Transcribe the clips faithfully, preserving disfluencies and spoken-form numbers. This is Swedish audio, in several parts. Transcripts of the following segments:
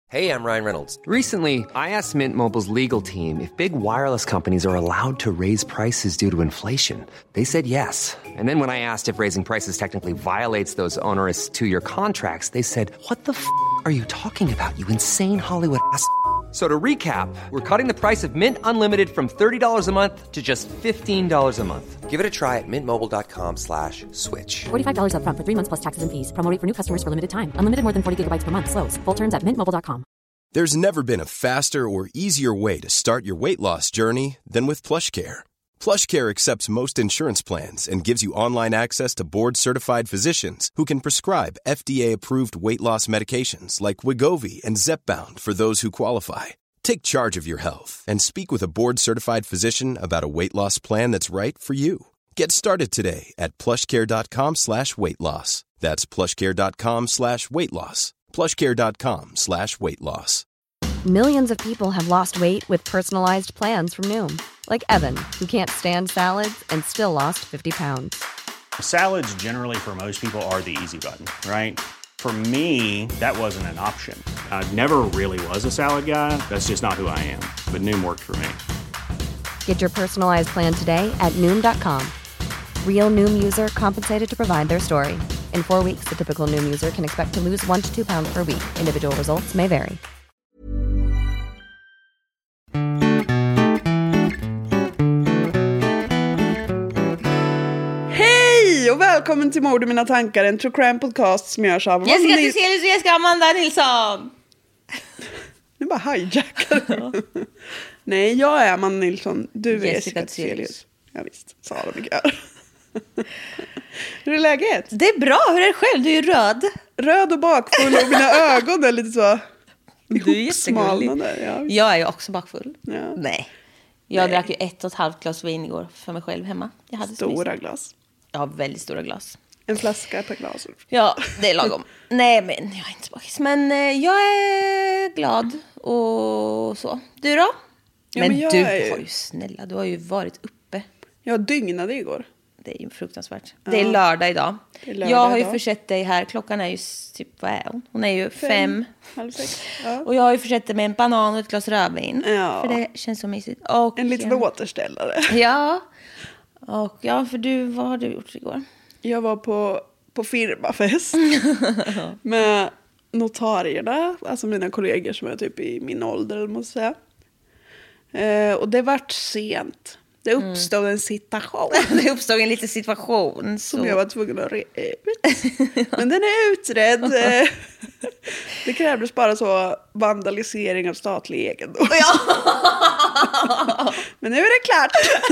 Hey, I'm Ryan Reynolds. Recently, I asked Mint Mobile's legal team if big wireless companies are allowed to raise prices due to inflation. They said yes. And then when I asked if raising prices technically violates those onerous two-year contracts, they said, what the f*** are you talking about, you insane Hollywood ass f- So to recap, we're cutting the price of Mint Unlimited from thirty dollars a month to just fifteen dollars a month. Give it a try at mintmobile.com slash switch. forty-five dollars up front for three months plus taxes and fees. Promo rate for new customers for limited time. Unlimited more than forty gigabytes per month. Slows full terms at mint mobile dot com. There's never been a faster or easier way to start your weight loss journey than with PlushCare. PlushCare accepts most insurance plans and gives you online access to board-certified physicians who can prescribe F D A-approved weight loss medications like Wegovy and Zepbound for those who qualify. Take charge of your health and speak with a board-certified physician about a weight loss plan that's right for you. Get started today at plushcare.com slash weight loss. That's plushcare.com slash weight loss. plushcare.com slash weight loss. Millions of people have lost weight with personalized plans from Noom. Like Evan, who can't stand salads and still lost fifty pounds. Salads generally for most people are the easy button, right? For me, that wasn't an option. I never really was a salad guy. That's just not who I am. But Noom worked for me. Get your personalized plan today at Noom dot com. Real Noom user compensated to provide their story. In four weeks, the typical Noom user can expect to lose one to two pounds per week. Individual results may vary. Hej och välkommen till Mord i mina tankar, en true crime podcast som görs av Jessica Thyselius och Jessica Amanda Nilsson. Nu bara hijackar. Ja. Nej, jag är Amanda Nilsson. Du är Jessica Thyselius. Ja visst, sa de mycket. Hur är läget? Det är bra, hur är det själv? Du är ju röd. Röd och bakfull och mina ögon är lite så Du är jättegullig. Ja, jag är ju också bakfull. Ja. Nej. Jag Nej. drack ju ett och ett halvt glas vin igår för mig själv hemma. Jag hade stora glas. Jag har väldigt stora glas. En flaska per glas. Ja, det är lagom. Nej, men jag är inte bakis. Men eh, jag är glad och så. Du då? Ja, men men du är... har ju snälla, du har ju varit uppe. Jag dygnade igår. Det är ju fruktansvärt. Ja. Det är lördag idag. Är lördag jag har ju idag. försett dig här. Klockan är ju typ, vad är hon? Hon är ju fem. fem. Halv sex. Ja. Och jag har ju försett dig med en banan och ett glas rödvin. Ja. För det känns så mysigt. Och, en liten återställare. Ja. Och ja, för du, vad har du gjort igår? Jag var på, på firmafest med notarierna, alltså mina kollegor som är typ i min ålder, måste jag säga. Eh, och det vart sent. Det uppstod mm. en situation. Det uppstod en liten situation. Så. Som jag var tvungen att reda ut. Men den är utredd. Det krävdes bara så vandalisering av statlig egendom. Ja. Men nu är det klart.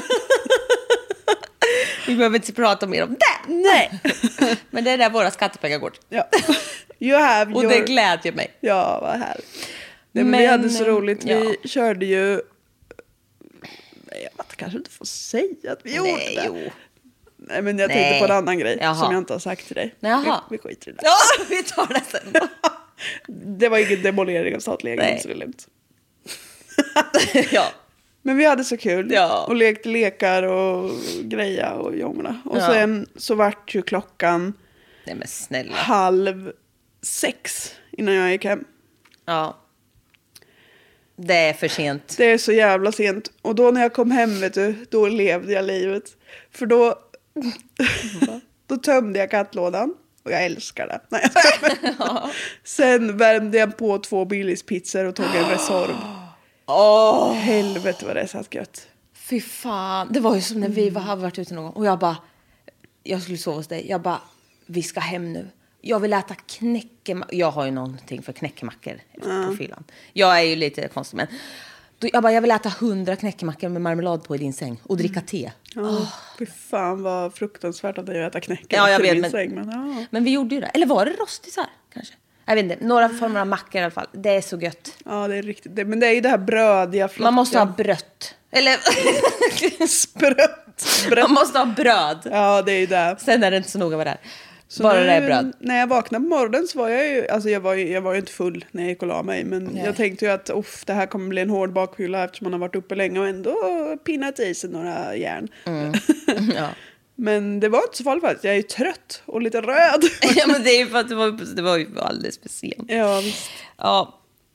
Vi behöver inte prata mer om det. Nej. Men det är där våra skattepengar går. Ja. You have och your... det glädjer mig. Ja, vad härligt. Nej, men, men vi hade så roligt. Ja. Vi körde ju... Nej, jag kanske inte får säga att vi gjorde Nej, det. Jo. Nej, men jag Nej. tänkte på en annan grej. Jaha. Som jag inte har sagt till dig. Jaha. Vi, vi skiter i det. Ja, vi tar det sen. Det var ingen demolering av statlig egendom, så det är lugnt. Ja. Men vi hade så kul. Ja. Och lekte lekar och greja och jongla. Och Ja. sen så vart ju klockan Nej, men snälla. halv sex innan jag gick hem. Ja. Det är för sent. Det är så jävla sent. Och då när jag kom hem, vet du, då levde jag livet. För då, då tömde jag kattlådan. Och jag älskar det. Nej, ja. Sen värmde jag på två Billys-pizzor och tog en Resorb. Åh, oh. Helvete vad det satt gött. Fy fan. Det var ju som när vi var, hade varit ute någon gång. Och jag bara, jag skulle sova hos dig. Jag bara, vi ska hem nu. Jag vill äta knäckemackor. Jag har ju någonting för knäckemackor mm. på fyllan. Jag är ju lite konstig, men då, jag bara, jag vill äta hundra knäckemackor med marmelad på i din säng. Och dricka te. Ja, oh. Fy fan vad fruktansvärt att jag äter knäckor ja, jag vet, min men, säng. Men, ja. men vi gjorde ju det. Eller var det rostisar kanske? Jag vet inte, några former av mackor i alla fall. Det är så gött. Ja, det är riktigt. Det, men det är ju det här brödiga. Flottiga. Man måste ha brött. Eller sprött. Brött. Man måste ha bröd. Ja, det är ju det. Sen är det inte så noga vad det är. Så bara nu, det är bröd. När jag vaknade på morgonen så var jag ju, alltså jag var ju, jag var ju inte full när jag gick och la mig. Men Nej. jag tänkte ju att uff, det här kommer bli en hård bakfylla eftersom man har varit uppe länge och ändå pinnat i sig några järn. Mm. Ja. Men det var inte så farligt faktiskt. Jag är ju trött och lite röd. Ja, men det är ju för att det var, det var ju alldeles för sent. Ja, visst. Ja.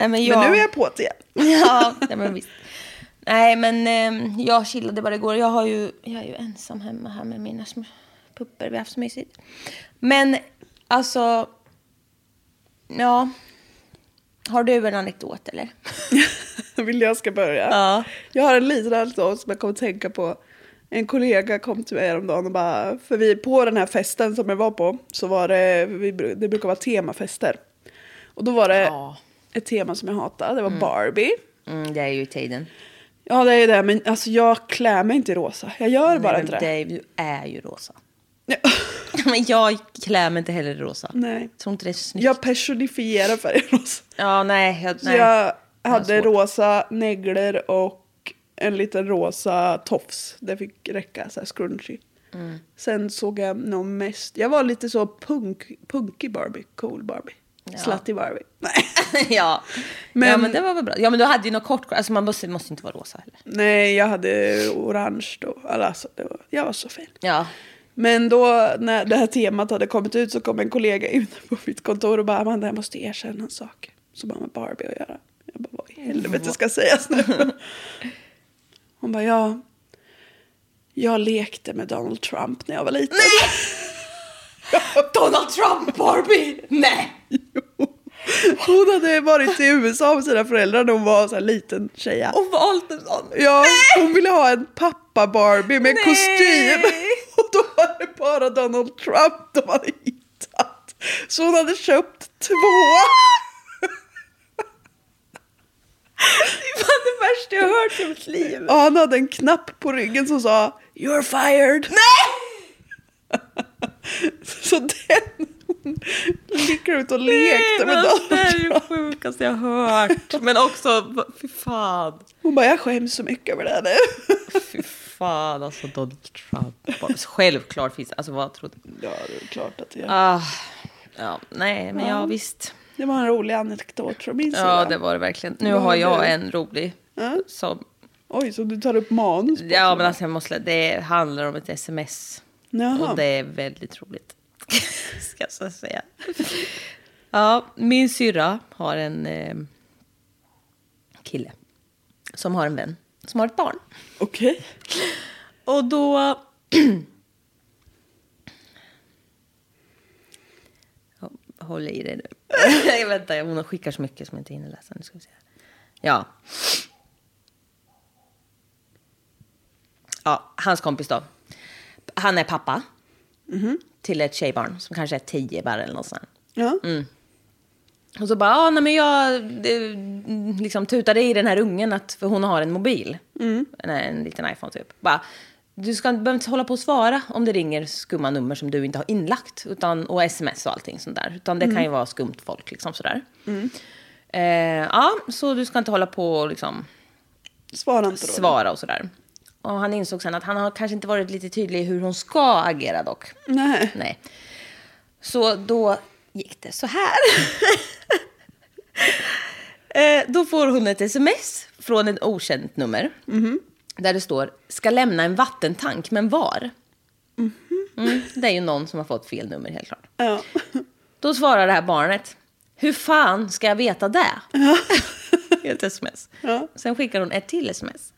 Nej, men, jag... men nu är jag på det igen. Ja, det men visst. Nej, men eh, jag chillade bara igår. Jag, har ju, jag är ju ensam hemma här med mina små pupper. Vi har haft så mysigt. Men, alltså... Ja... Har du en anekdot, eller? Vill jag ska börja? Ja. Jag har en liten anekdot som jag kommer att tänka på. En kollega kom till mig häromdagen och bara... För vi på den här festen som jag var på så var det... Vi, det brukar vara temafester. Och då var det ja. ett tema som jag hatade. Det var mm. Barbie. Mm, det är ju tiden. Ja, det är det. Men alltså, jag klär mig inte i rosa. Jag gör Nej, bara inte det. Du är ju rosa. Ja. Men jag klär mig inte heller i rosa. Nej. Jag tror inte det är snyggt. Jag personifierar färgen rosa. Ja, nej. Jag, nej. Så jag hade rosa nägglor och en liten rosa tofs. Det fick räcka, så här scrunchy. Mm. Sen såg jag nog mest... Jag var lite så punk, punkig Barbie. Cool Barbie. Ja. Slutty Barbie. Nej. ja. Men, ja, men det var väl bra. Ja, men du hade ju något kort... Alltså man måste, måste inte vara rosa heller. Nej, jag hade orange då. Alltså, det var, jag var så fin. Ja. Men då när det här temat hade kommit ut så kom en kollega in på mitt kontor och bara, Amanda, jag måste erkänna en sak. Så bara med Barbie att göra. Jag bara, vad i helvete ska sägas nu? Hon bara, ja. Jag lekte med Donald Trump när jag var liten. Nej! Donald Trump, Barbie! Nej! Jo. Hon hade varit i U S A med sina föräldrar när hon var så här liten tjeja. Och valt en sån. Ja, hon ville ha en pappa Barbie med en Nej. kostym. Och då var det bara Donald Trump de hade hittat. Så hon hade köpt två. Det var det värsta jag hört i mitt liv. Och han hade en knapp på ryggen som sa You're fired. Nej! Så den gick ut och lekte med Donald Trump. Det är det sjukaste jag hört. Men också, fy fan. Hon bara, jag skäms så mycket över det nu. Fy fan, alltså Donald Trump. Självklart finns, alltså vad trodde du? Ja, det är klart att det är. Ah, ja, nej, men ja. ja, visst. Det var en rolig anekdot från min sida. Ja, det var det verkligen. Nu har jag en rolig. Ja. Som... Oj, så du tar upp manus på. Ja, men alltså jag måste, det handlar om ett sms. Jaha. Och det är väldigt roligt. Ska jag så säga. Ja, min syrra har en eh, kille som har en vän som har ett barn. Okej. Okay. Och då håll i det nu. Jag väntar, hon skickar så mycket som jag inte hinner läsa. Nu ska vi se. Ja. Ja, hans kompis då. Han är pappa. Mm-hmm. Till ett tjejbarn som kanske är tio bara eller något sånt. Ja. Mm. Och så bara, ah, nej, men jag det, liksom tutade i den här ungen att, för hon har en mobil. Mm. En, en liten iPhone typ. Bara, du ska behöver inte hålla på och svara om det ringer skumma nummer som du inte har inlagt. Utan, och sms och allting sånt där. Utan det mm. kan ju vara skumt folk liksom sådär. Mm. Eh, ja, så du ska inte hålla på och liksom svara, inte då, svara och sådär. Och han insåg sen att han har kanske inte varit lite tydlig hur hon ska agera dock. Nej. Nej. Så då gick det så här. eh, då får hon ett sms från ett okänt nummer. Mm-hmm. Där det står, ska lämna en vattentank, men var? Mm-hmm. Mm, det är ju någon som har fått fel nummer helt klart. Ja. Då svarar det här barnet, hur fan ska jag veta det? Ja. Ett sms. Ja. Sen skickar hon ett till sms.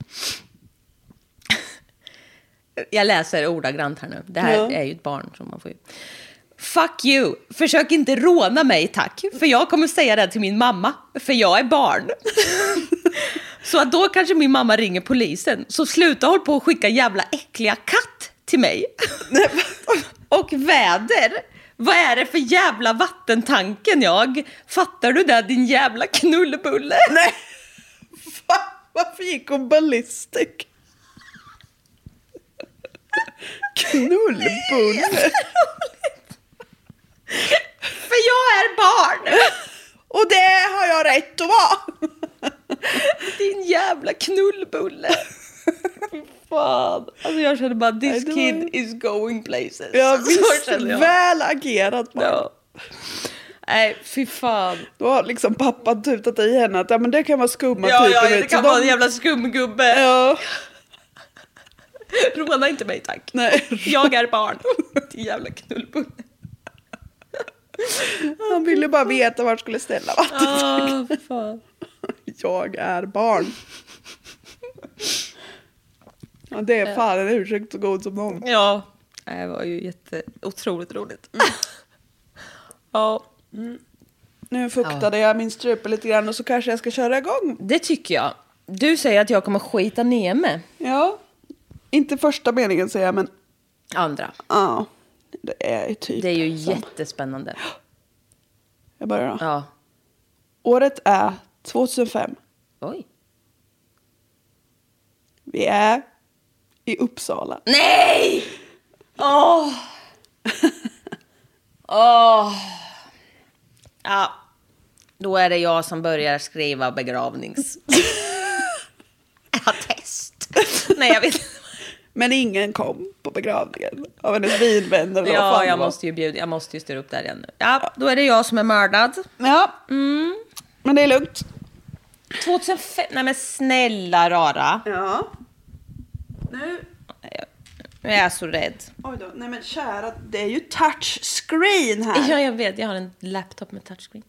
Jag läser ordagrant här nu. Det här ja. är ju ett barn som man får ju. Fuck you. Försök inte råna mig, tack. För jag kommer säga det till min mamma. För jag är barn. Så att då kanske min mamma ringer polisen. Så sluta håll på att skicka jävla äckliga katt till mig. Och väder. Vad är det för jävla vattentanken jag? Fattar du det, din jävla knullbulle? Nej. Fan, varför gick hon ballistic? Knullbulle. För jag är barn. Och det har jag rätt att vara. Din jävla knullbulle. Fan. Alltså jag känner bara, this Nej, kid var... is going places. Ja, visst. Väl agerat man. Ja. Nej, fy fan. Då har liksom pappa tutat i henne att ja, men det kan vara skumma ja, typer. Ja, det kan vara de... en jävla skumgubbe. Ja. Råna inte mig, tack. Nej. Jag är barn. Din jävla knullbulle. Han ville bara veta var han skulle ställa vatten. Ah, fan. jag är barn. Ja, det är fan en ursäkt så god som någon. Ja, det var ju jätte, otroligt roligt. Mm. Ja. Mm. Nu fuktade ja. jag min strupe lite grann och så kanske jag ska köra igång. Det tycker jag. Du säger att jag kommer skita ner mig. Ja, inte första meningen säger jag, men... Andra. Ja, det är typ... Det är ju som... jättespännande. Jag börjar då. Ja. Året är tjugohundrafem. Oj. Vi är i Uppsala. Nej! Åh! Oh. Åh! Oh. Ja. Då är det jag som börjar skriva begravnings... attest. Nej, jag vet. Men ingen kom på begravningen av hennes vinvänner. Ja, jag måste ju bjuda, jag måste ju styra upp där igen nu. Ja, då är det jag som är mördad. Ja, mm. men det är lugnt. tjugohundrafem, nej men snälla rara. Ja. Nu. Jag är så rädd. Oj då, nej men kära, det är ju touchscreen här. Ja, jag vet, jag har en laptop med touchscreen.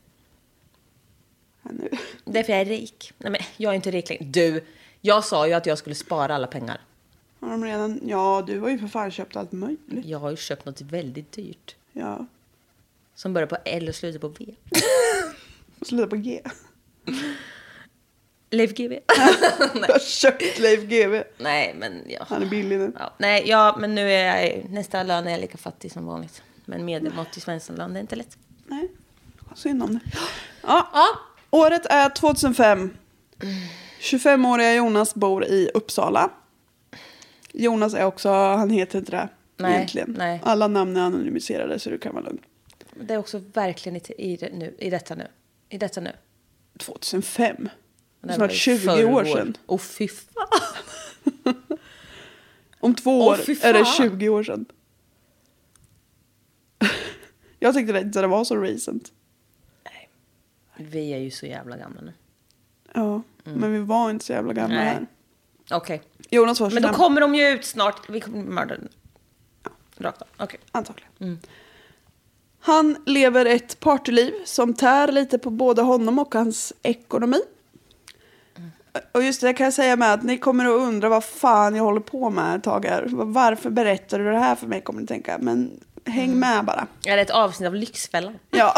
Ja, nu. Därför jag är rik. Nej men, jag är inte rik längre. Du, jag sa ju att jag skulle spara alla pengar. Har de redan, ja, du har ju för fan köpt allt möjligt. Jag har ju köpt något väldigt dyrt. Ja. Som börjar på L och slutar på V. Och slutar på G. Leif G W. Jag har köpt Leif G W. Nej, men ja. Han är billig nu. Ja, nej, ja, men nu är jag nästa lön är jag lika fattig som vanligt. Men medelmått i Svenssonland är inte lätt. Nej, synd om det. Ja. Ja. Året är tjugohundrafem. tjugofemåriga Jonas bor i Uppsala. Jonas är också, han heter inte det nej, egentligen. Nej. Alla namn är anonymiserade så du kan vara lugn. Det är också verkligen i, i, nu, i detta nu. I detta nu. tjugohundrafem. Det snart tjugo år sedan. Åh, fy fan. Om två Åh, år fy fan. är det tjugo år sedan. Jag tyckte det inte det var så recent. Nej. Vi är ju så jävla gamla nu. Ja, mm. men vi var inte så jävla gamla nej. här. Okej. Okay. Jonas var men då kommer de ju ut snart. Vi kommer mörda den. Ja. Rakt av. Okej. Okay. Antagligen. Mm. Han lever ett partyliv som tär lite på både honom och hans ekonomi. Mm. Och just det kan jag säga med att ni kommer att undra vad fan jag håller på med ett tag här. Varför berättar du det här för mig, kommer ni tänka. Men häng mm. med bara. Är det ett avsnitt av Lyxfällan? Ja.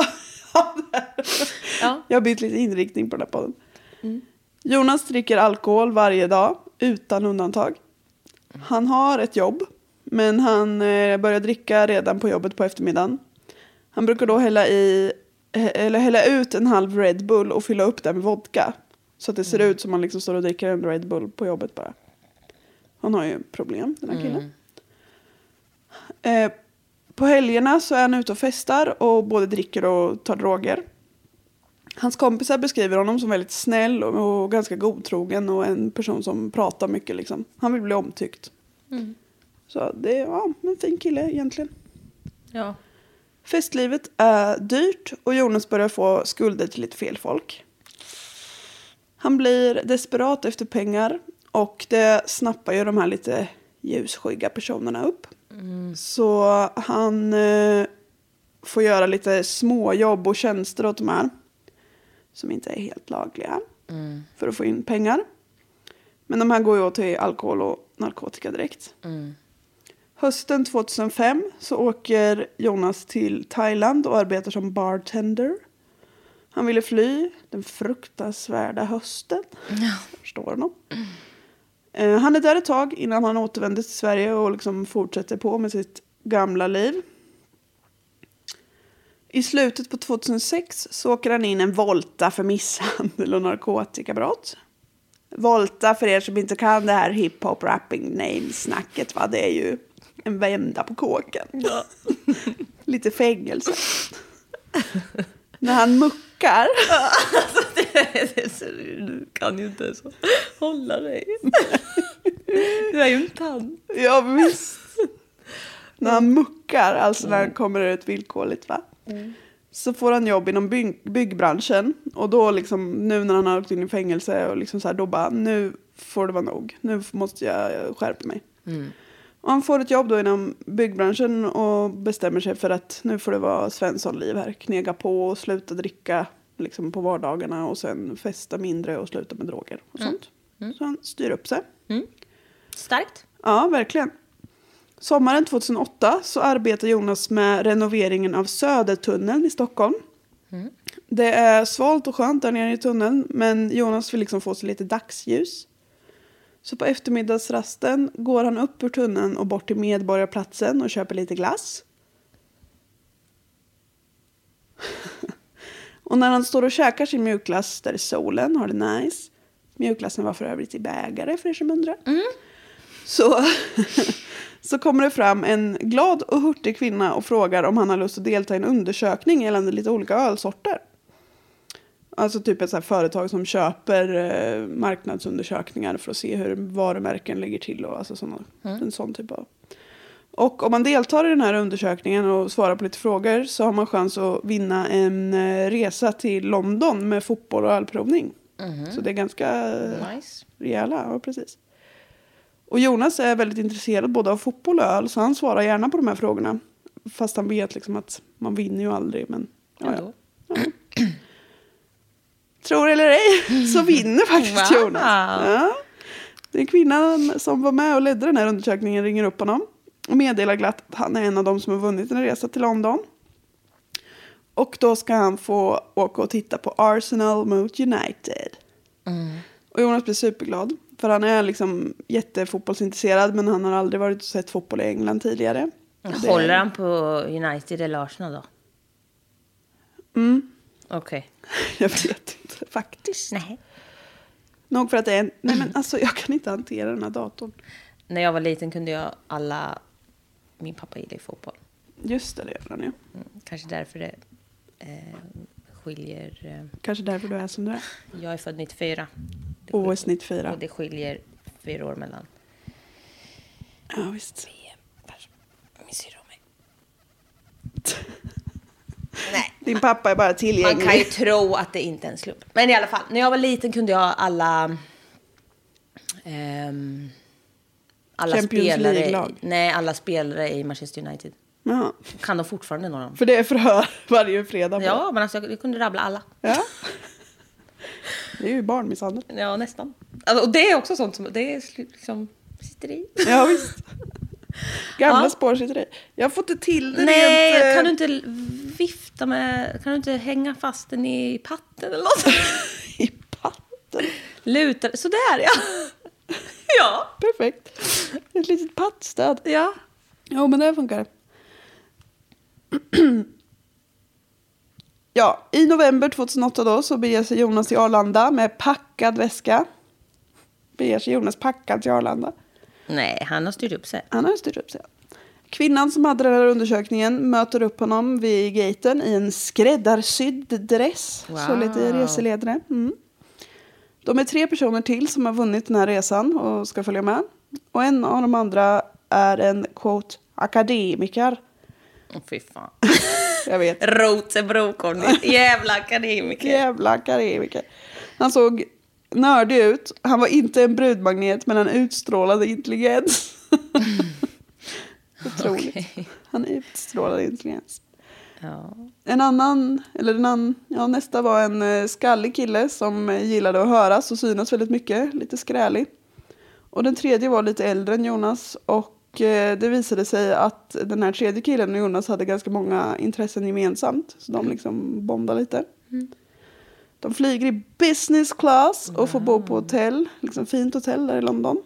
Ja. Jag har bytt lite inriktning på den här podden. Mm. Jonas dricker alkohol varje dag utan undantag. Han har ett jobb, men han eh, börjar dricka redan på jobbet på eftermiddagen. Han brukar då hälla, i, eller hälla ut en halv Red Bull och fylla upp den med vodka. Så att det ser mm. ut som man liksom står och dricker en Red Bull på jobbet bara. Han har ju problem, den här killen. Mm. Eh, på helgerna så är han ute och festar och både dricker och tar droger. Hans kompisar beskriver honom som väldigt snäll och, och ganska godtrogen och en person som pratar mycket liksom. Han vill bli omtyckt. Mm. Så det är ja, en fin kille egentligen. Ja. Festlivet är dyrt och Jonas börjar få skulder till lite fel folk. Han blir desperat efter pengar och det snappar ju de här lite ljusskygga personerna upp. Mm. Så han eh, får göra lite småjobb och tjänster åt de här. Som inte är helt lagliga. Mm. För att få in pengar. Men de här går ju åt till alkohol och narkotika direkt. Mm. Hösten tjugohundrafem så åker Jonas till Thailand och arbetar som bartender. Han ville fly den fruktansvärda hösten. Ja. Förstår honom. Mm. Han är där ett tag innan han återvänder till Sverige och liksom fortsätter på med sitt gamla liv. I slutet på tjugohundrasex så åker han in en volta för misshandel och narkotikabrott. Volta, för er som inte kan det här hip-hop rapping name-snacket, va? Det är ju en vända på kåken. Ja. Lite fängelse. När han muckar. Alltså, det är så, du kan ju inte ens hålla dig. Du är ju en tant. Ja, visst. När han muckar, alltså när han kommer ut villkorligt, va? Mm. Så får han jobb inom bygg, byggbranschen. Och då liksom, nu när han har åkt in i fängelse och liksom så här, då bara, nu får det vara nog. Nu måste jag skärpa mig. Mm. Och han får ett jobb då inom byggbranschen och bestämmer sig för att nu får det vara Svenssonliv här. Knega på och sluta dricka liksom på vardagarna och sen festa mindre och sluta med droger och Mm. sånt. Mm. Så han styr upp sig. Mm. Starkt. Ja, verkligen. Sommaren tjugohundraåtta så arbetar Jonas med renoveringen av Södertunneln i Stockholm. Mm. Det är svalt och skönt där nere i tunneln, men Jonas vill liksom få sig lite dagsljus. Så på eftermiddagsrasten går han upp ur tunneln och bort till Medborgarplatsen och köper lite glass. Och när han står och käkar sin mjukglass där i solen, har det nice. Mjukglassen var för övrigt i bägare för er som undrar. Mm. Så, så kommer det fram en glad och hurtig kvinna och frågar om han har lust att delta i en undersökning gällande lite olika ölsorter. Alltså typ ett så här företag som köper eh, marknadsundersökningar för att se hur varumärken ligger till och alltså såna, mm. en sån typ av. Och om man deltar i den här undersökningen och svarar på lite frågor så har man chans att vinna en eh, resa till London med fotboll och ölprovning. Mm. Så det är ganska nice. Rejäla, ja precis. Och Jonas är väldigt intresserad både av fotboll och öl så han svarar gärna på de här frågorna. Fast han vet liksom att man vinner ju aldrig. Men, ja, ja. Ja. Tror eller ej så vinner faktiskt wow. Jonas. Ja. Det är kvinnan som var med och ledde den här undersökningen ringer upp honom. Och meddelar glatt att han är en av dem som har vunnit en resa till London. Och då ska han få åka och titta på Arsenal mot United. Mm. Och Jonas blir superglad. För han är liksom jättefotbollsintresserad. Men han har aldrig varit och sett fotboll i England tidigare. Håller han på United eller Arsenal då? Mm. Okej. Okay. Jag vet inte faktiskt. Nej. Nog för att det är en... Nej men alltså jag kan inte hantera den här datorn. När jag var liten kunde jag alla... Min pappa gillade fotboll. Just det, det gör han ju. Mm, kanske därför det eh, skiljer... Eh, kanske därför du är som du är. Jag är född nittiofyra. O S nittiofyra. Och det skiljer fyra år mellan. Ja, visst. Min syrra och mig. Nej. Din pappa är bara tillgänglig. Man kan ju tro att det inte är en slump. Men i alla fall, när jag var liten kunde jag alla... Ehm, alla spelare, i, nej, alla spelare i Manchester United. Jaha. Kan de fortfarande några dem? För det är förhör varje fredag. Ja, men alltså, jag, jag kunde rabbla alla. Ja. Det är ju barnmisshandel. Ja, nästan. Alltså, och det är också sånt som det är liksom sitter i. Ja, visst. Gamla ja. spår sitter i. Jag har fått det till det. Nej, rent, kan du inte vifta med... Kan du inte hänga fast den i patten eller något? I patten? Luta, sådär, ja. Ja. Perfekt. Ett litet pattstöd. Ja. Jo, men det funkar. Ja, i november tjugohundraåtta då så beger sig Jonas till Arlanda med packad väska. Beger sig Jonas packad till Arlanda. Nej, han har styrt upp sig. Han har styrt upp sig. Kvinnan som hade den här undersökningen möter upp honom vid gaten i en skräddarsydd dress. Wow. Så lite reseledare. Mm. De är tre personer till som har vunnit den här resan och ska följa med. Och en av de andra är en, quote, akademiker. Åh, fy fan. Jag vet. Rotebrokorn, jävla akademiker. Jävla akademiker. Han såg nördig ut. Han var inte en brudmagnet, men han utstrålade intelligens. Otroligt. Okay. Han utstrålade intelligens. Ja. En annan, eller en annan, ja, nästa var en eh, skallig kille som gillade att höras och synas väldigt mycket, lite skrälig. Och den tredje var lite äldre än Jonas och eh, det visade sig att den här tredje killen och Jonas hade ganska många intressen gemensamt. Så de liksom bondade lite. Mm. De flyger i business class och får bo på hotell, liksom fint hotell där i London.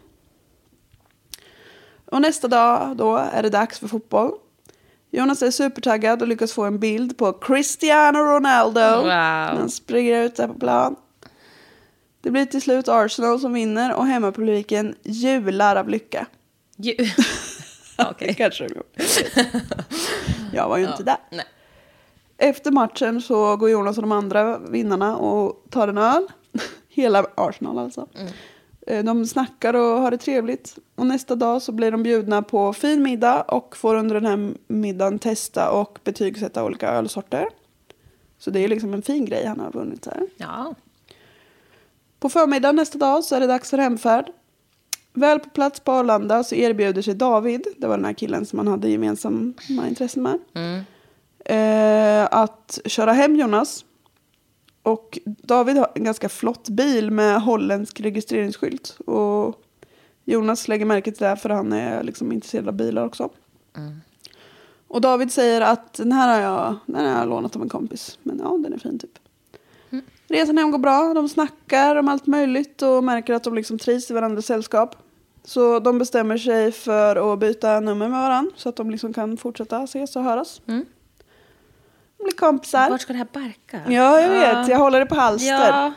Och nästa dag då är det dags för fotboll. Jonas är supertaggad och lyckas få en bild på Cristiano Ronaldo. Wow. Han springer ut där på plan. Det blir till slut Arsenal som vinner och hemmapubliken jular av lycka. Ju- okay. Kanske de gjorde. Jag var ju ja. inte där. Nej. Efter matchen så går Jonas och de andra vinnarna och tar en öl. Hela Arsenal alltså. Mm. De snackar och har det trevligt. Och nästa dag så blir de bjudna på fin middag och får under den här middagen testa och betygsätta olika ölsorter. Så det är liksom en fin grej han har vunnit här. Ja. På förmiddagen nästa dag så är det dags för hemfärd. Väl på plats på Arlanda så erbjuder sig David, det var den här killen som man hade gemensamma intressen med, mm. eh, att köra hem Jonas. Och David har en ganska flott bil med holländsk registreringsskylt. Och Jonas lägger märke till det för han är liksom intresserad av bilar också. Mm. Och David säger att den här har jag, den har jag lånat av en kompis. Men ja, den är fin typ. Mm. Resan hem går bra. De snackar om allt möjligt och märker att de liksom trivs i varandras sällskap. Så de bestämmer sig för att byta nummer med varandra. Så att de liksom kan fortsätta ses och höras. Mm. De blir kompisar. Vart ska det här barka? Ja, jag vet. Jag håller det på halster. Ja.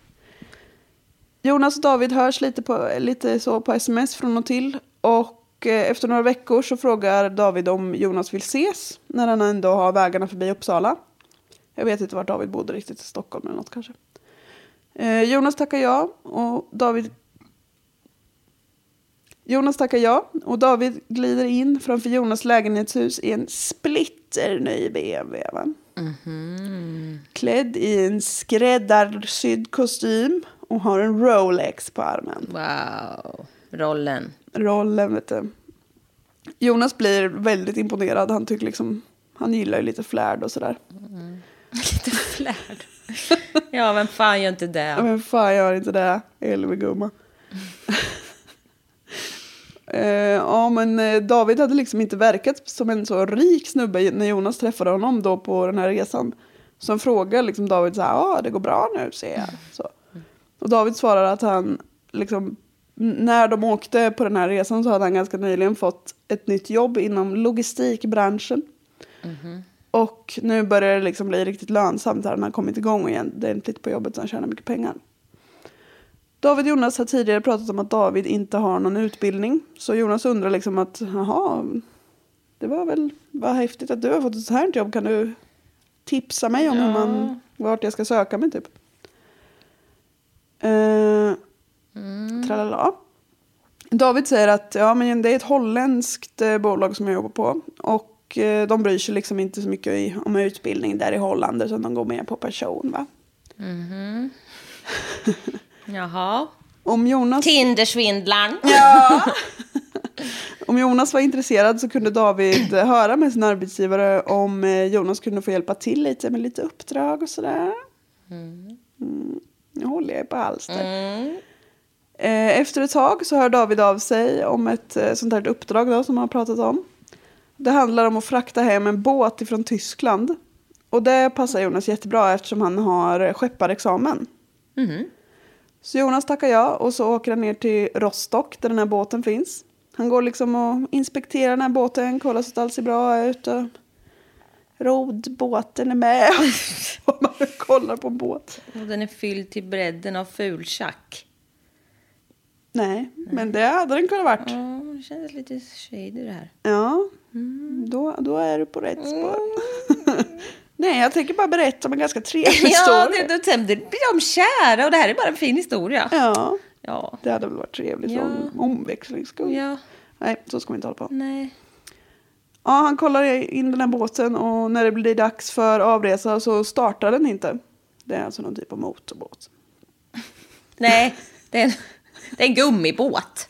Jonas och David hörs lite, på, lite så på sms från och till. Och eh, efter några veckor så frågar David om Jonas vill ses. När han ändå har vägarna förbi Uppsala. Jag vet inte var David bodde riktigt, i Stockholm eller något kanske. Eh, Jonas tackar ja. Och David... Jonas tackar ja. Och David glider in framför Jonas lägenhetshus i en splitterny B M W. Va? Mm-hmm. Klädd i en skräddarsydd kostym. Och har en Rolex på armen. Wow. Rollen. Rollen, vet du. Jonas blir väldigt imponerad. Han tycker liksom... Han gillar ju lite flärd och sådär. Mm. Lite flärd. Ja, vem fan gör inte det? Ja, vem fan gör inte det? Elvi gumma. uh, ja, men uh, David hade liksom inte verkat som en så rik snubbe när Jonas träffade honom då på den här resan. Så han frågar liksom David så här, ja, det går bra nu, ser jag. Så. Och David svarar att han liksom, när de åkte på den här resan så hade han ganska nyligen fått ett nytt jobb inom logistikbranschen. Mm-hmm. Och nu börjar det liksom bli riktigt lönsamt här. Han har kommit igång igen ordentligt på jobbet så han tjänar mycket pengar. David och Jonas har tidigare pratat om att David inte har någon utbildning. Så Jonas undrar liksom att, jaha, det var väl vad häftigt att du har fått ett så här jobb. Kan du tipsa mig om ja. hur man, vart jag ska söka mig typ? Uh, mm. Tralala. David säger att ja, men det är ett holländskt eh, bolag som jag jobbar på. Och eh, de bryr sig liksom inte så mycket i, om utbildning där i Holland. Utan de går med på person, va? Mm-hmm. Jaha. Om Jonas... Tindersvindlaren. Ja. Om Jonas var intresserad så kunde David höra med sin arbetsgivare om eh, Jonas kunde få hjälpa till lite med lite uppdrag och sådär. Mm. Mm. Nu håller jag på halster. Mm. Efter ett tag så hör David av sig om ett sånt här uppdrag då, som han har pratat om. Det handlar om att frakta hem en båt ifrån Tyskland. Och det passar Jonas jättebra eftersom han har skepparexamen. Mm. Så Jonas tackar ja och så åker han ner till Rostock där den här båten finns. Han går liksom och inspekterar den här båten, kollar så att allt ser bra ut och... Rodbåten är med. Och man kollar på en båt. Och den är fylld till bredden av fultjack. Nej, Nej, men det hade den kunnat varit. Ja, det kändes lite shady det här. Ja, mm. då, då är du på rätt spår. Mm. Nej, jag tänker bara berätta om en ganska trevlig historia. Ja, det, det, det blir de kära och det här är bara en fin historia. Ja, ja. Det hade väl varit trevligt ja. om omväxlingsskull. Ja. Nej, så ska vi inte hålla på. Nej. Ja, han kollar in den här båten och när det blir dags för avresa så startar den inte. Det är alltså någon typ av motorbåt. Nej, det är en, det är en gummibåt.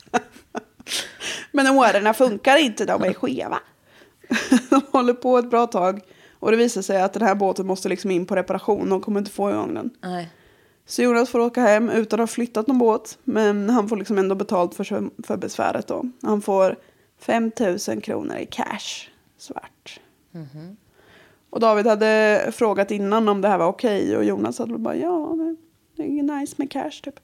Men årorna funkar inte, de är skeva. De håller på ett bra tag och det visar sig att den här båten måste liksom in på reparation. De kommer inte få igång den. Nej. Så Jonas får åka hem utan att ha flyttat någon båt. Men han får liksom ändå betalt för, för besväret då. Han får fem tusen kronor i cash. Svart. Mm-hmm. Och David hade frågat innan om det här var okej. Och Jonas hade bara, ja, det är nice med cash typ.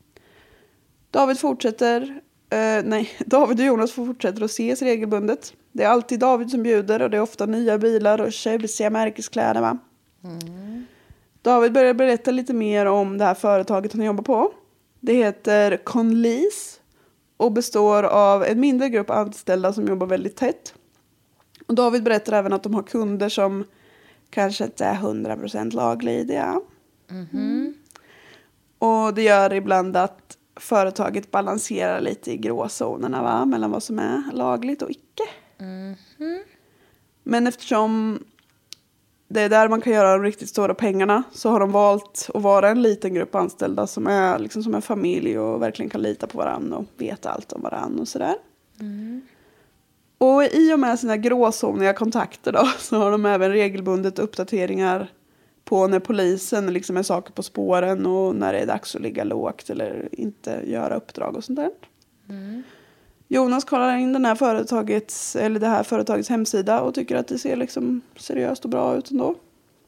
David fortsätter... Uh, nej, David och Jonas fortsätter att ses regelbundet. Det är alltid David som bjuder. Och det är ofta nya bilar och tjusiga märkeskläder, va? Mm. David börjar berätta lite mer om det här företaget han jobbar på. Det heter Conlease. Och består av en mindre grupp anställda som jobbar väldigt tätt. Och David berättar även att de har kunder som kanske inte är hundra procent laglydiga. Mm-hmm. Mm. Och det gör ibland att företaget balanserar lite i gråzonerna, va? Mellan vad som är lagligt och icke. Mm-hmm. Men eftersom det är där man kan göra de riktigt stora pengarna så har de valt att vara en liten grupp anställda som är liksom som en familj och verkligen kan lita på varandra och veta allt om varandra och sådär. Mm. Och i och med sina gråzoniga kontakter då så har de även regelbundet uppdateringar på när polisen liksom är saker på spåren och när det är dags att ligga lågt eller inte göra uppdrag och sånt där. Mm. Jonas kollar in den här företagets, eller det här företagets hemsida och tycker att det ser liksom seriöst och bra ut ändå.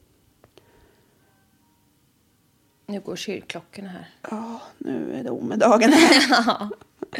Nu går kyrkklockorna här. Ja, nu är det omedagen här.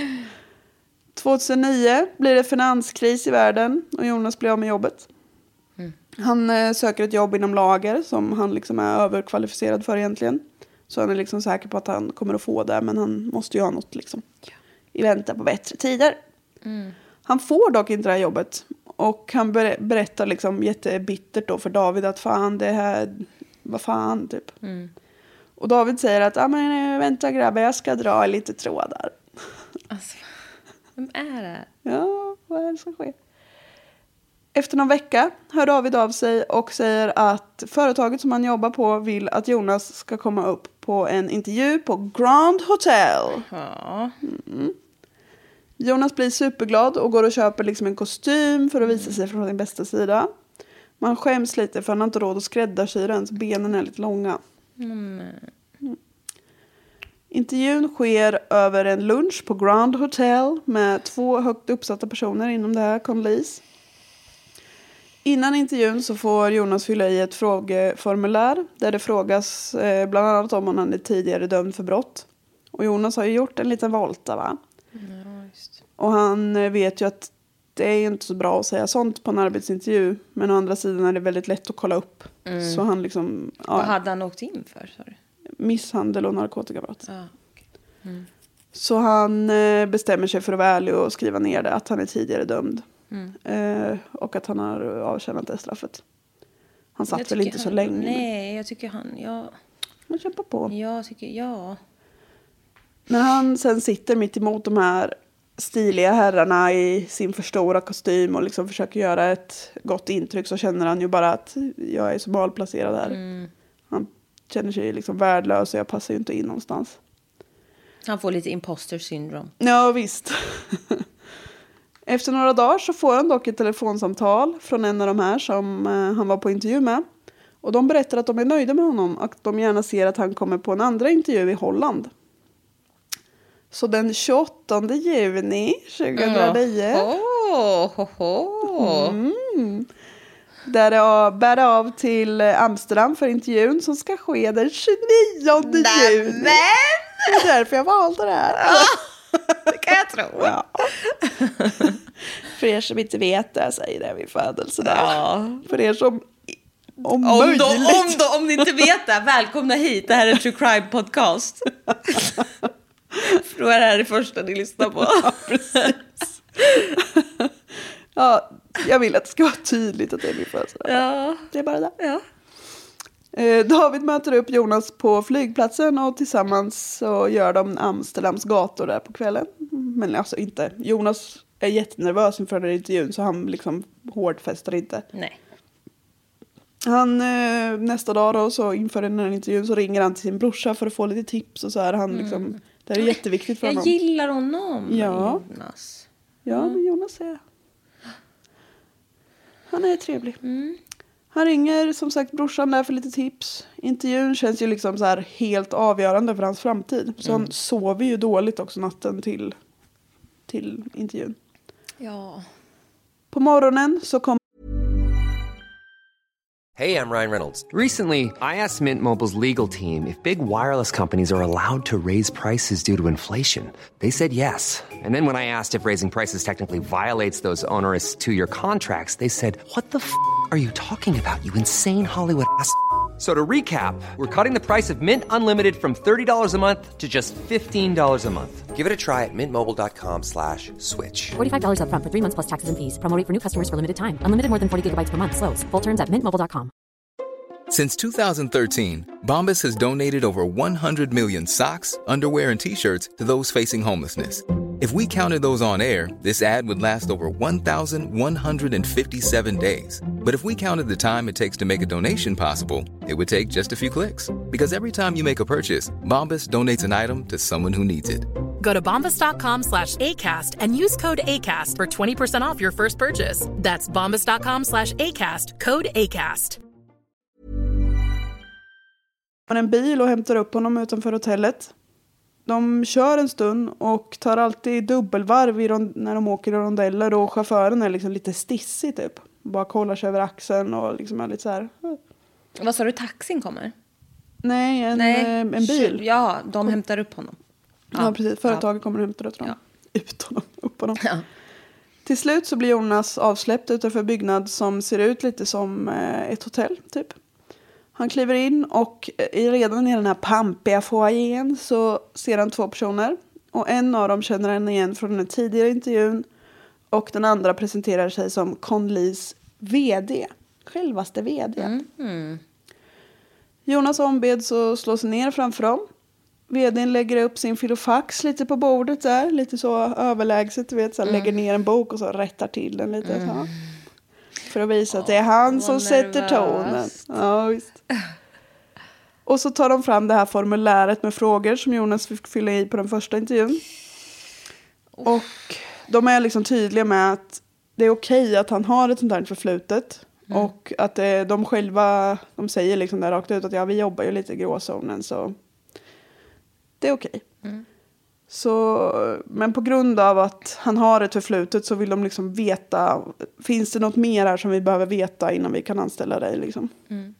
tjugohundranio blir det finanskris i världen och Jonas blir av med jobbet. Mm. Han eh, söker ett jobb inom lager som han liksom är överkvalificerad för egentligen. Så han är liksom säker på att han kommer att få det, men han måste ju ha något liksom. Ja. I väntan på bättre tider. Mm. Han får dock inte det här jobbet. Och han ber- berättar liksom jättebittert då för David att fan det här, vad fan typ. Mm. Och David säger att, ja ah, men vänta grabbar, jag ska dra lite trådar. Alltså, vem är det? Ja, vad är det som sker? Efter någon vecka hör David av sig och säger att företaget som han jobbar på vill att Jonas ska komma upp på en intervju på Grand Hotel. Ja. Mm. Jonas blir superglad och går och köper liksom en kostym för att visa sig från sin bästa sida. Man skäms lite för han har inte råd att skräddarsy den, så benen är lite långa. Mm. Mm. Intervjun sker över en lunch på Grand Hotel med två högt uppsatta personer inom det här Conleys. Innan intervjun så får Jonas fylla i ett frågeformulär där det frågas eh, bland annat om han är tidigare dömd för brott. Och Jonas har ju gjort en liten volta, va? Ja, just. Och han eh, vet ju att det är inte så bra att säga sånt på en arbetsintervju. Men å andra sidan är det väldigt lätt att kolla upp. Mm. Så han liksom... Ja, vad hade han åkt in för? Sorry. Misshandel och narkotikabrott. Ja, okay. Mm. Så han eh, bestämmer sig för att vara ärlig och skriva ner det. Att han är tidigare dömd. Mm. Eh, och att han har avtjänat det straffet. Han satt väl inte han, så länge. Nej, jag tycker han... Ja. Man kämpar på. Jag tycker, ja. När han sen sitter mitt emot de här stiliga herrarna i sin för stora kostym och liksom försöker göra ett gott intryck, så känner han ju bara att jag är så malplacerad här. Mm. Han känner sig liksom värdelös och jag passar ju inte in någonstans. Han får lite imposter syndrom. Ja, visst. Efter några dagar så får han dock ett telefonsamtal från en av de här som eh, han var på intervju med. Och de berättar att de är nöjda med honom och att de gärna ser att han kommer på en andra intervju i Holland. Så den tjugoåttonde juni tjugohundranio oh, oh, oh. Mm, där det bär av till Amsterdam för intervjun som ska ske den tjugonionde juni. Det är därför jag valde det här. Det kan jag tro. Ja. För er som inte vet det, säger det vid födelsedag. Ja. För er som om, om, då, om, då, om ni inte vet det, välkomna hit. Det här är en True Crime podcast. För då är det här det första ni lyssnar på. Ja, precis. Ja, jag vill att det ska vara tydligt att det är min födelsedag. Ja. Det är bara det. Ja. David möter upp Jonas på flygplatsen och tillsammans så gör de Amsterdams gator där på kvällen. Men alltså inte. Jonas är jättenervös inför den här intervjun så han liksom hårdfäster inte. Nej. Han nästa dag då, så inför den här intervjun så ringer han till sin brorsa för att få lite tips och så här. Han liksom, mm. det är jätteviktigt för jag honom. Jag gillar honom. Ja. Jonas. Ja, men Jonas är... Han är trevlig. Mm. Han ringer som sagt brorsan där för lite tips. Intervjun känns ju liksom så här helt avgörande för hans framtid. Så mm. han sover ju dåligt också natten till, till intervjun. Ja. På morgonen så kom... Hey, I'm Ryan Reynolds. Recently, I asked Mint Mobile's legal team if big wireless companies are allowed to raise prices due to inflation. They said yes. And then when I asked if raising prices technically violates those onerous two-year contracts, they said, what the f*** are you talking about, you insane Hollywood ass f- So to recap, we're cutting the price of Mint Unlimited from thirty dollars a month to just fifteen dollars a month. Give it a try at mintmobile.com slash switch. forty-five dollars up front for three months plus taxes and fees. Promo rate for new customers for limited time. Unlimited more than forty gigabytes per month. Slows full terms at mint mobile dot com. Since two thousand thirteen, Bombas has donated over one hundred million socks, underwear, and T-shirts to those facing homelessness. If we counted those on air, this ad would last over one thousand one hundred fifty-seven days. But if we counted the time it takes to make a donation possible, it would take just a few clicks. Because every time you make a purchase, Bombas donates an item to someone who needs it. Go to bombas.com slash ACAST and use code ACAST for twenty percent off your first purchase. That's bombas.com slash ACAST, code ACAST. en bil och hämtar upp honom utanför hotellet. De kör en stund och tar alltid dubbelvarv i rond- när de åker i rondeller. Och chauffören är liksom lite stissig typ. Bara kollar sig över axeln och liksom är lite så här. Vad sa du, taxin kommer? Nej, en, Nej. Eh, en bil. Ja, de hämtar upp honom. Ja, ja precis. Företaget ja. kommer och hämtar ut honom. Ja. Ut honom, upp honom. Ja. Till slut så blir Jonas avsläppt utanför byggnad som ser ut lite som eh, ett hotell typ. Han kliver in och eh, redan i den här pampiga foajén så ser han två personer. Och en av dem känner han igen från den tidigare intervjun. Och den andra presenterar sig som Conleys vd. Självaste vd. Mm. Mm. Jonas ombeds att slå sig ner framför dem. Vdn lägger upp sin filofax lite på bordet där. Lite så överlägset, du vet. Så mm. lägger ner en bok och så rättar till den lite. Mm. Så. För att visa oh, att det är han som sätter tonen. Ja, visst. Och så tar de fram det här formuläret med frågor som Jonas fick fylla i på den första intervjun. Oh. Och de är liksom tydliga med att det är okej att han har ett sånt här förflutet. Mm. Och att det, de själva, de säger liksom där rakt ut att ja, vi jobbar ju lite i gråzonen så det är okej. Mm. Så, men på grund av att han har ett förflutet så vill de liksom veta, finns det något mer här som vi behöver veta innan vi kan anställa dig liksom. Mm.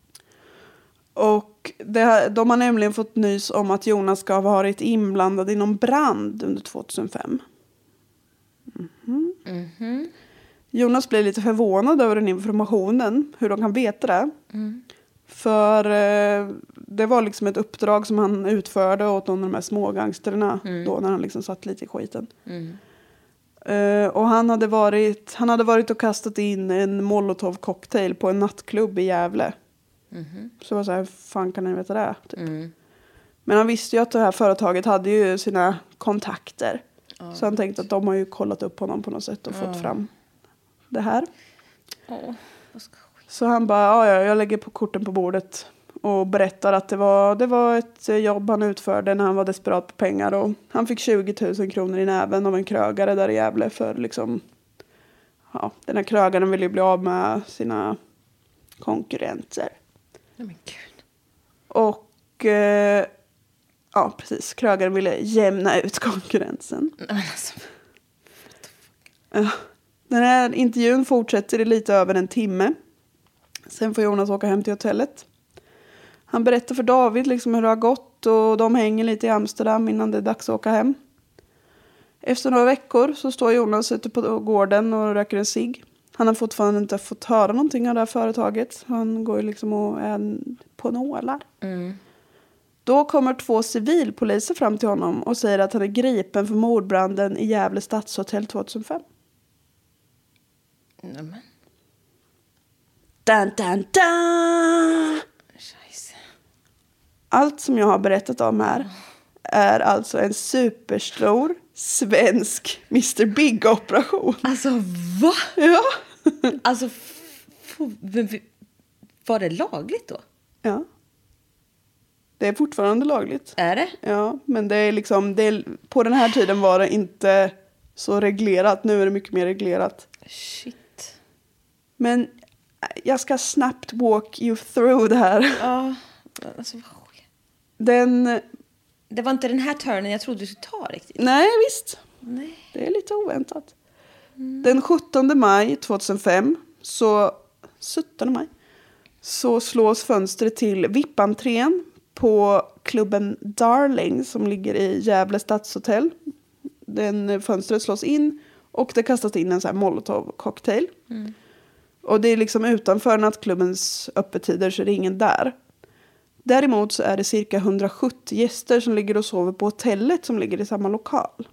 Och det, de har nämligen fått nys om att Jonas ska ha varit inblandad i någon brand under tjugohundrafem. Mm-hmm. Mm-hmm. Jonas blir lite förvånad över den informationen, hur de kan veta det. Mm. För eh, det var liksom ett uppdrag som han utförde åt någon av de här smågangsterna mm. då när han liksom satt lite i skiten. Mm. Uh, och han hade varit han hade varit och kastat in en molotov cocktail på en nattklubb i Gävle. Mm. Så var så här, fan kan ni veta det? Typ. Mm. Men han visste ju att det här företaget hade ju sina kontakter. Oh. Så han tänkte att de har ju kollat upp honom på något sätt och oh. fått fram det här. Oh. Så han bara, ja, ja, jag lägger på korten på bordet och berättar att det var, det var ett jobb han utförde när han var desperat på pengar. Och han fick tjugo tusen kronor i näven av en krögare där i Gävle för liksom, ja, den här krögaren ville ju bli av med sina konkurrenter. Nej men gud. Och, eh, ja precis, krögaren ville jämna ut konkurrensen. Nej men alltså. Ja. Den här intervjun fortsätter i lite över en timme. Sen får Jonas åka hem till hotellet. Han berättar för David liksom hur det har gått. Och de hänger lite i Amsterdam innan det är dags att åka hem. Efter några veckor så står Jonas ute på gården och röker en cigg. Han har fortfarande inte fått höra någonting av det här företaget. Han går ju liksom och är på nålar. Mm. Då kommer två civilpoliser fram till honom och säger att han är gripen för mordbranden i Gävle stadshotell tjugohundrafem. Nämen. Dun, dun, dun. Allt som jag har berättat om här är alltså en superstor svensk mister Big-operation. Alltså, va? Ja. Alltså, f- f- var det lagligt då? Ja. Det är fortfarande lagligt. Är det? Ja, men det är liksom, det är, på den här tiden var det inte så reglerat. Nu är det mycket mer reglerat. Shit. Men jag ska snabbt walk you through det här. Ja, alltså vad sjukt. Den... Det var inte den här turnen jag trodde du skulle ta riktigt. Nej, visst. Nej. Det är lite oväntat. Mm. Den sjuttonde maj tjugohundrafem, så... sjuttonde maj. Så slås fönstret till V I P-entrén på klubben Darling som ligger i Gävle stadshotell. Den fönstret slås in och det kastas in en sån här molotov-cocktail. Mm. Och det är liksom utanför nattklubbens öppettider så är det ingen där. Däremot så är det cirka hundrasjuttio gäster som ligger och sover på hotellet som ligger i samma lokal.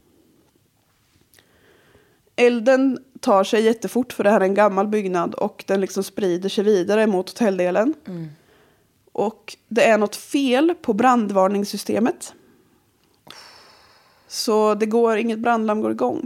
Elden tar sig jättefort för det här är en gammal byggnad och den liksom sprider sig vidare mot hotelldelen. Mm. Och det är något fel på brandvarningssystemet. Så det går, inget brandlarm går igång.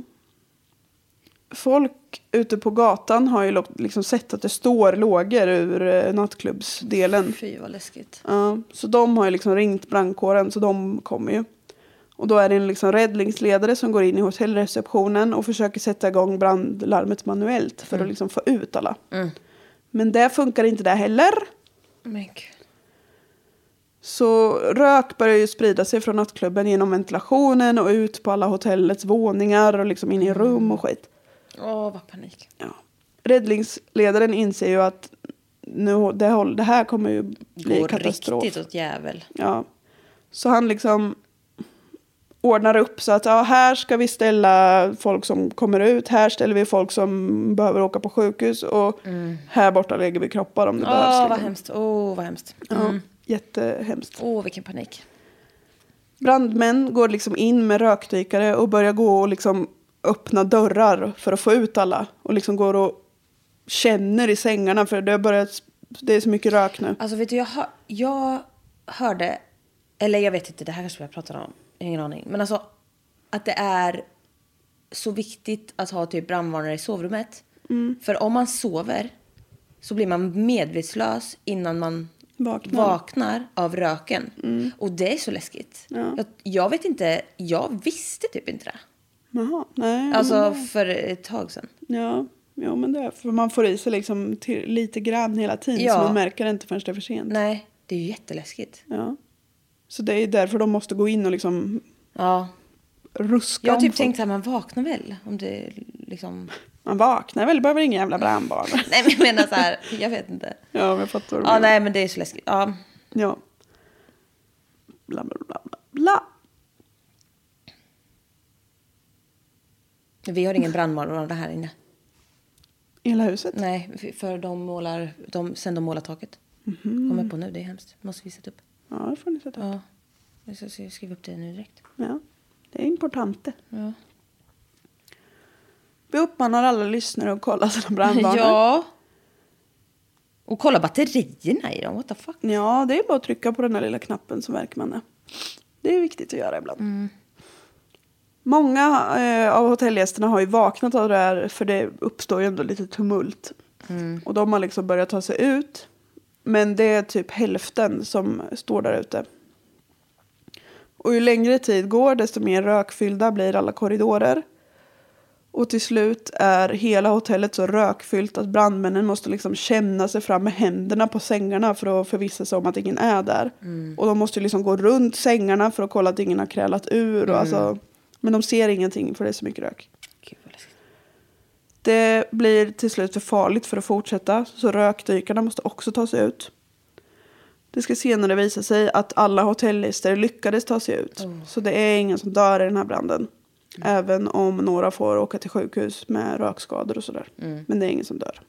Folk ute på gatan har ju liksom sett att det står lågor ur nattklubbsdelen. Fy vad läskigt. Ja, så de har ju liksom ringt brandkåren så de kommer ju. Och då är det en liksom räddningsledare som går in i hotellreceptionen och försöker sätta igång brandlarmet manuellt för mm. att liksom få ut alla. Mm. Men det funkar inte där heller. Men gud. Så rök börjar ju sprida sig från nattklubben genom ventilationen och ut på alla hotellets våningar och liksom in i rum och skit. Åh, vad panik. Ja. Räddningsledaren inser ju att nu, det, det här kommer ju bli går katastrof. Riktigt åt jävel. Ja. Så han liksom ordnar upp så att ja, här ska vi ställa folk som kommer ut. Här ställer vi folk som behöver åka på sjukhus. Och mm. här borta lägger vi kroppar om det Åh, behövs. Åh, liksom. vad hemskt. Åh, vad hemskt. Mm. Ja, jättehemskt. Åh, vilken panik. Brandmän går liksom in med rökdykare och börjar gå och liksom öppna dörrar för att få ut alla. Och liksom går och känner i sängarna för det, börjar, det är så mycket rök nu. Alltså vet du, jag, hör, jag hörde, eller jag vet inte, det här kanske jag pratar om, ingen aning. Men alltså att det är så viktigt att ha typ brandvarnare i sovrummet. Mm. För om man sover så blir man medvetslös innan man vaknar, vaknar av röken. Mm. Och det är så läskigt. Ja. Jag, jag vet inte, jag visste typ inte det. Jaha, nej. Alltså det... för ett tag sedan. Ja, ja men det är för man får i sig liksom till, lite grann hela tiden. Ja. Så man märker det inte förrän det är för sent. Nej, det är ju jätteläskigt. Ja. Så det är därför de måste gå in och liksom ja. ruska. Jag har typ tänkt att man vaknar väl. Om det liksom... Man vaknar väl, behöver ingen jävla brandbarn. Nej, men jag menar så här, jag vet inte. Ja, men jag fattar. Ja, nej, men det är så läskigt. Ja. Ja. Bla, bla, bla, bla, bla. Vi har ingen brandvarnare här inne. I hela huset? Nej, för de målar, de, sen de målar taket. Mm-hmm. Kommer på nu, det är hemskt. Måste vi sätta upp. Ja, det får ni sätta upp. Ja, jag ska skriva upp det nu direkt. Ja, det är important. Ja. Vi uppmanar alla lyssnare att kolla sina brandvarnare. Ja. Och kolla batterierna i dem, what the fuck. Ja, det är bara att trycka på den där lilla knappen så märker man det. Det är viktigt att göra ibland. Mm. Många eh, av hotellgästerna har ju vaknat av det här för det uppstår ju ändå lite tumult. Mm. Och de har liksom börjat ta sig ut. Men det är typ hälften som står där ute. Och ju längre tid går desto mer rökfyllda blir alla korridorer. Och till slut är hela hotellet så rökfyllt att brandmännen måste liksom känna sig fram med händerna på sängarna för att förvissa sig om att ingen är där. Mm. Och de måste liksom gå runt sängarna för att kolla att ingen har krälat ur. Och mm. alltså, men de ser ingenting för det är så mycket rök. Gud, vad läskigt. Det blir till slut för farligt för att fortsätta. Så rökdykarna måste också ta sig ut. Det ska senare visa sig att alla hotellgäster lyckades ta sig ut. Mm. Så det är ingen som dör i den här branden. Mm. Även om några får åka till sjukhus med rökskador och sådär. Mm. Men det är ingen som dör.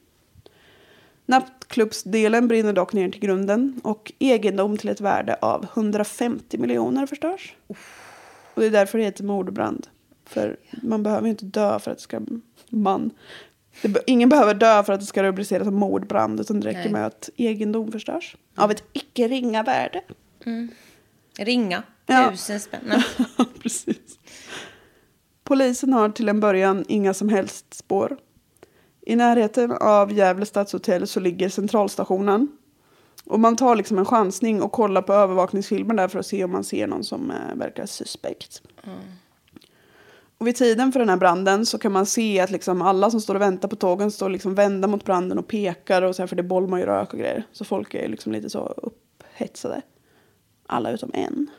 Nattklubbsdelen brinner dock ner till grunden. Och egendom till ett värde av hundrafemtio miljoner förstörs. Uff. Och det är därför det heter mordbrand. För man behöver inte dö för att det ska... Man, det, ingen behöver dö för att det ska rubriceras som mordbrand. Utan det räcker Nej. med att egendom förstörs. Mm. Av ett icke ringa värde. Mm. Ringa. Ja. Tusen spänn. Precis. Polisen har till en början inga som helst spår. I närheten av Gävle stadshotell så ligger centralstationen. Och man tar liksom en chansning och kollar på övervakningsfilmer där för att se om man ser någon som eh, verkar suspekt. Mm. Och vid tiden för den här branden så kan man se att liksom alla som står och väntar på tågen står liksom vända mot branden och pekar och så här, för det bolmar ju rök och grejer. Så folk är liksom lite så upphetsade. Alla utom en.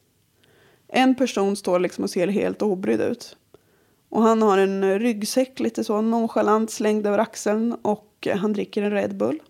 En person står liksom och ser helt obrydd ut. Och han har en ryggsäck lite så nonchalant slängd över axeln och han dricker en Red Bull.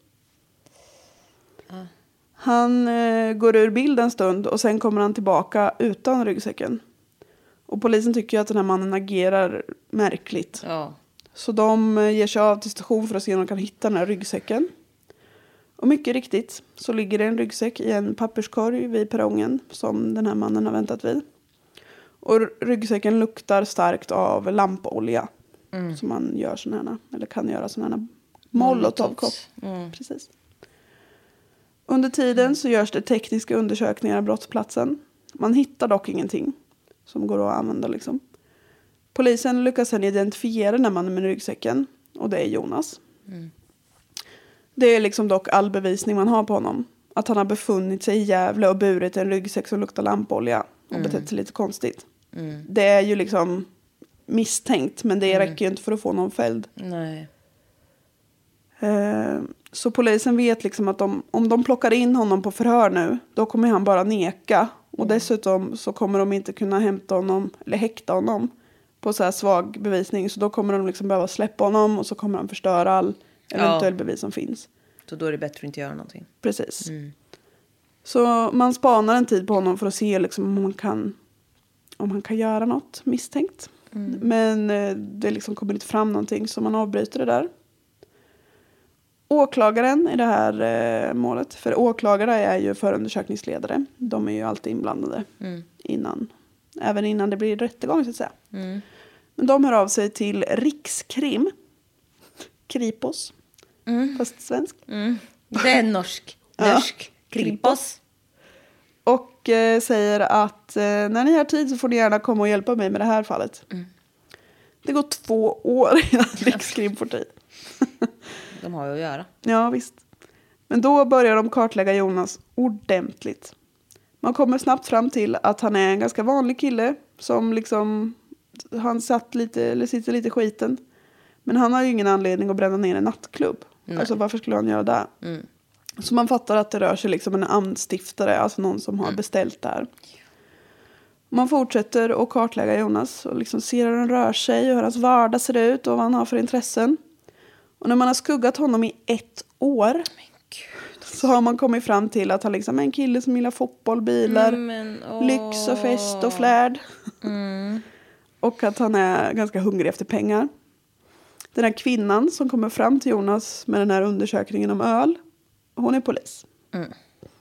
Uh. Han eh, går ur bild en stund och sen kommer han tillbaka utan ryggsäcken. Och polisen tycker ju att den här mannen agerar märkligt. Ja. Så de eh, ger sig av till station för att se om de kan hitta den här ryggsäcken. Och mycket riktigt så ligger det en ryggsäck i en papperskorg vid perrongen som den här mannen har väntat vid. Och ryggsäcken luktar starkt av lampolja. Mm. Som man gör sådana här, eller kan göra sådana här molotovkopp. Mm. Precis. Under tiden så görs det tekniska undersökningar av brottsplatsen. Man hittar dock ingenting som går att använda liksom. Polisen lyckas sedan identifiera den här mannen med ryggsäcken. Och det är Jonas. Mm. Det är liksom dock all bevisning man har på honom. Att han har befunnit sig i Gävle och burit en ryggsäck som luktar lampolja. Och mm. betett sig lite konstigt. Mm. Det är ju liksom misstänkt. Men det mm. räcker ju inte för att få någon fälld. Nej. Uh, Så polisen vet liksom att de, om de plockar in honom på förhör nu, då kommer han bara neka. Och dessutom så kommer de inte kunna hämta honom, eller häkta honom på så här svag bevisning. Så då kommer de liksom behöva släppa honom och så kommer de förstöra all eventuell ja. bevis som finns. Så då är det bättre att inte göra någonting. Precis. Mm. Så man spanar en tid på honom för att se liksom om man kan, om han kan göra något misstänkt. Mm. Men det liksom kommer inte fram någonting så man avbryter det där. Åklagaren i det här eh, målet, för åklagare är ju förundersökningsledare. De är ju alltid inblandade mm. innan, även innan det blir rättegång så att säga. Mm. Men de hör av sig till Rikskrim, Kripos, mm. fast svensk. Mm. Det är norsk, norsk, ja. Kripos. Och eh, säger att eh, när ni har tid så får ni gärna komma och hjälpa mig med det här fallet. Mm. Det går två år innan Rikskrim får tid. De har ju att göra. Ja, visst. Men då börjar de kartlägga Jonas ordentligt. Man kommer snabbt fram till att han är en ganska vanlig kille. Som liksom, han satt lite, eller sitter lite i skiten. Men han har ju ingen anledning att bränna ner en nattklubb. Nej. Alltså varför skulle han göra det? Mm. Så man fattar att det rör sig liksom en anstiftare. Alltså någon som har mm. beställt där. Man fortsätter att kartlägga Jonas. Och liksom ser hur han rör sig och hur hans vardag ser ut. Och vad han har för intressen. Och när man har skuggat honom i ett år så har man kommit fram till att han liksom är en kille som gillar fotboll, bilar, mm, men, lyx och fest och flärd. Mm. Och att han är ganska hungrig efter pengar. Den här kvinnan som kommer fram till Jonas med den här undersökningen om öl, hon är polis. Mm.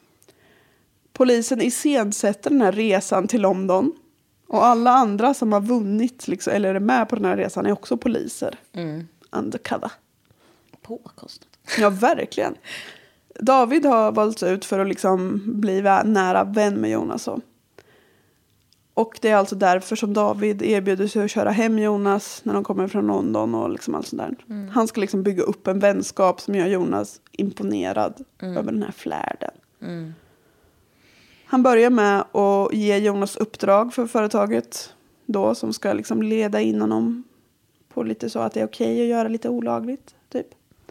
Polisen iscensätter den här resan till London. Och alla andra som har vunnit liksom, eller är med på den här resan är också poliser. Mm. Undercover. Påkostat. Ja, verkligen. David har valts ut för att liksom bli nära vän med Jonas. Och, och det är alltså därför som David erbjuder sig att köra hem Jonas när de kommer från London och liksom allt sånt där. Mm. Han ska liksom bygga upp en vänskap som gör Jonas imponerad mm. över den här flärden. Mm. Han börjar med att ge Jonas uppdrag för företaget då som ska liksom leda in honom på lite så att det är okej att göra lite olagligt typ.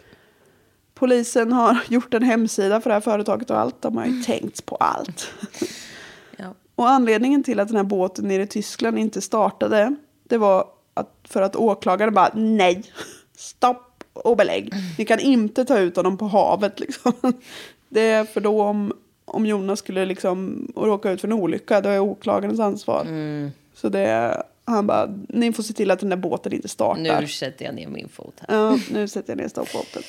Polisen har gjort en hemsida för det här företaget och allt. De har ju mm. tänkt på allt. Ja. Och anledningen till att den här båten nere i Tyskland inte startade, det var att, för att åklagaren bara, nej, stopp och belägg. Ni kan inte ta ut honom på havet. Liksom. Det är för då om, om Jonas skulle liksom råka ut för en olycka, då är åklagarens ansvar. Mm. Så det är, han bara, ni får se till att den där båten inte startar. Nu sätter jag ner min fot här. Ja, nu sätter jag ner stoppfoten.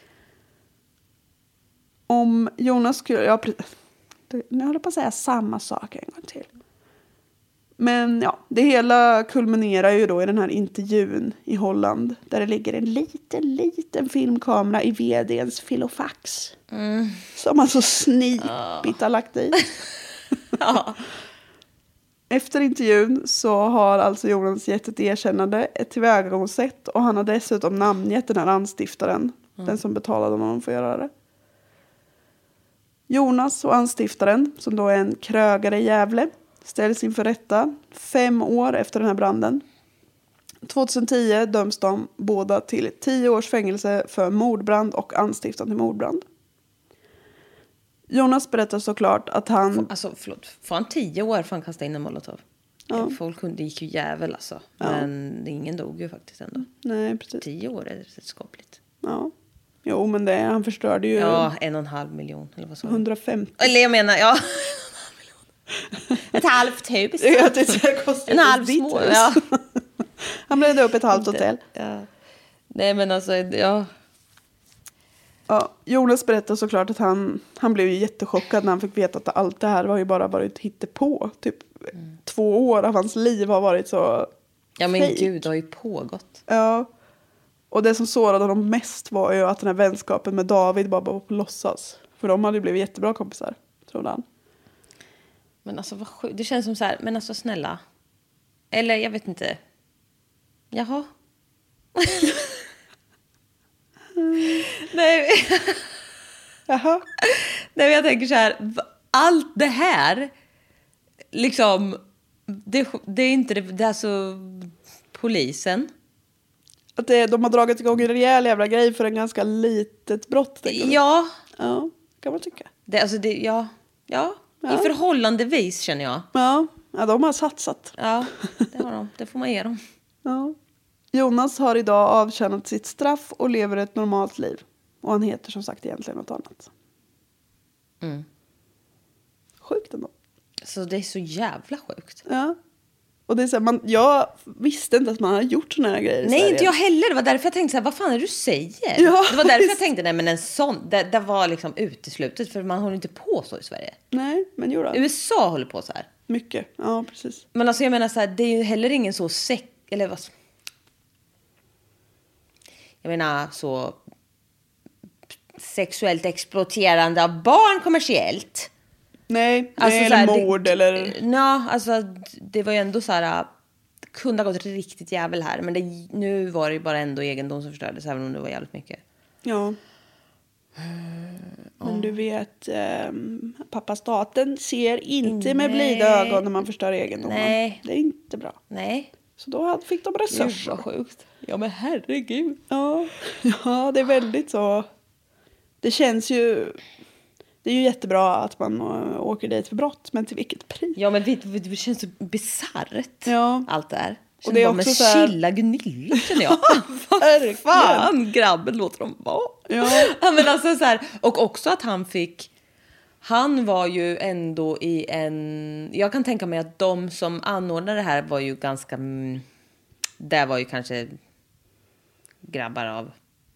Om Jonas skulle... Ja, nu håller jag på att säga samma sak en gång till. Men ja, det hela kulminerar ju då i den här intervjun i Holland. Där det ligger en liten, liten filmkamera i vdns filofax. Mm. Som man så snipigt har lagt i. Ja. Efter intervjun så har alltså Jonas gett ett erkännande, ett tillvägagångssätt. Och han har dessutom namngett den här anstiftaren. Mm. Den som betalade honom för att göra det. Jonas och anstiftaren, som då är en krögare i Gävle, ställs inför rätta fem år efter den här branden. tjugohundratio döms de båda till tio års fängelse för mordbrand och anstiftan till mordbrand. Jonas berättar såklart att han... Alltså, förlåt. Får han tio år för att kasta in en molotov? Ja. Folk kunde gick ju jävel alltså. Ja. Men ingen dog ju faktiskt ändå. Nej, precis. Tio år är rätt skapligt. Ja. Jo, men det, han förstörde ju... Ja, en och en halv miljon. Eller vad så. hundrafemtio. Eller jag menar, ja. Ett halvt hus. Ja, det kostar en halv små. Ja. Han blev upp ett halvt hotell. Ja. Nej, men alltså, ja. Ja, Jonas berättar såklart att han, han blev ju jättechockad när han fick veta att allt det här var ju bara varit hittepå. Typ mm. två år av hans liv har varit så Ja, men fake. gud, det har ju pågått. Ja. Och det som sårade honom mest var ju att den här vänskapen med David bara var på låtsas. För de hade ju blivit jättebra kompisar, trodde han. Men alltså, vad sjukt. Det känns som så här, men alltså snälla. Eller, jag vet inte. Jaha. Nej. Jaha. Nej, men jag tänker så här. Allt det här, liksom, det, det är inte det, det är alltså polisen. Att det, de har dragit igång en rejäl jävla grej för en ganska litet brott. Ja. Ja, kan man tycka. Det, alltså det, ja. Ja. Ja. I förhållandevis känner jag. Ja. Ja, de har satsat. Ja, det har de. Det får man ge dem. Ja. Jonas har idag avtjänat sitt straff och lever ett normalt liv. Och han heter som sagt egentligen något annat. Mm. Sjukt ändå. Så det är så jävla sjukt. Ja. Och det är så här, man, jag visste inte att man hade gjort såna här grejer i Nej, Sverige. inte jag heller. Det var därför jag tänkte så här, vad fan är det du säger? Ja, det var därför visst. jag tänkte, nej men en sån, det, det var liksom uteslutet. För man håller inte på så i Sverige. Nej, men jo då. U S A håller på så här. Mycket, ja precis. Men alltså jag menar så här, det är ju heller ingen så sex... Eller vad... Jag menar så... Sexuellt exploaterande av barn kommersiellt. Nej, Alltså, nej så här, eller mord det, eller... Ja, alltså det var ju ändå så här... Kunde ha gått riktigt jävel här. Men det, nu var det ju bara ändå egendom som förstördes. Även om det var jävligt mycket. Ja. Men du vet, eh, pappa staten ser inte med Nej. blida ögon när man förstör egendomen. Nej. Det är inte bra. Nej. Så då hade- fick de resurser. Gud vad sjukt. Ja men herregud. Ja. Ja, det är väldigt så. Det känns ju... Det är ju jättebra att man äh, åker dit för brott. Men till vilket pris? Ja men det, det, det känns så bisarrt. Ja. Allt det här. Och det är bara också med så här- chilla Gunilla känner jag. Verkligen. Fan grabben låter dem vara. Ja. Ja, men alltså så här, och också att han fick... Han var ju ändå i en... Jag kan tänka mig att de som anordnade det här var ju ganska... mm, Det var ju kanske grabbar av...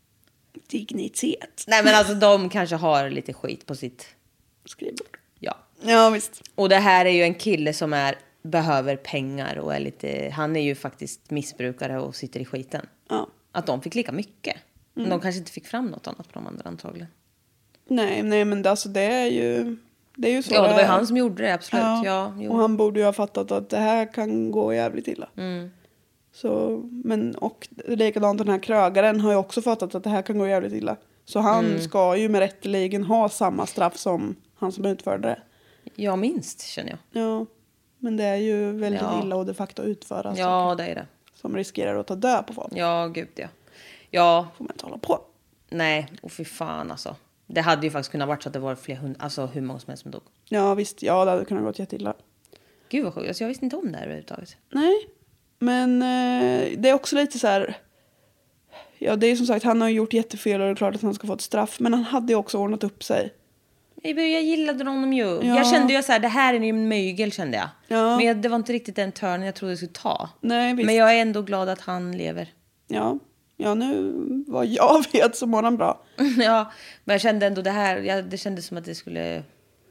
Dignitet. Nej men alltså de kanske har lite skit på sitt... Skrivbord. Ja. Ja, visst. Och det här är ju en kille som är behöver pengar och är lite... Han är ju faktiskt missbrukare och sitter i skiten. Ja. Att de fick lika mycket. Men Mm. de kanske inte fick fram något annat på de andra antagligen. Nej, nej, men det, alltså, det är ju... Det är ju så Ja, det var ju är. han som gjorde det, absolut. Ja. Ja, jo. Och han borde ju ha fattat att det här kan gå jävligt illa. Mm. Så, men, och likadant den här krögaren har ju också fattat att det här kan gå jävligt illa. Så han Mm. ska ju med rätteligen ha samma straff som han som utförde det. Ja, minst känner jag. Ja, men det är ju väldigt Ja. illa och de facto utföra Ja, det är det. som riskerar att ta död på folk. Ja, gud ja. Ja, Får man inte hålla på. nej, och fy fan alltså. Det hade ju faktiskt kunnat vara så att det var fler hund, alltså hur många som helst som dog. Ja, visst. Ja, det hade kunnat gått jätteilla. Gud vad sjukt, alltså, jag visste inte om det här överhuvudtaget. Nej, men eh, det är också lite så här... Ja, det är som sagt, han har ju gjort jättefel och det är klart att han ska få ett straff. Men han hade ju också ordnat upp sig. Jag, jag gillade honom ju. Ja. Jag kände ju så här, det här är ju en mygel kände jag. Ja. Men jag, det var inte riktigt den törnen jag trodde det skulle ta. Nej, visst. Men jag är ändå glad att han lever. Ja, ja nu vad jag vet så mår han bra. Ja, men jag kände ändå det här, jag, det kändes som att det skulle...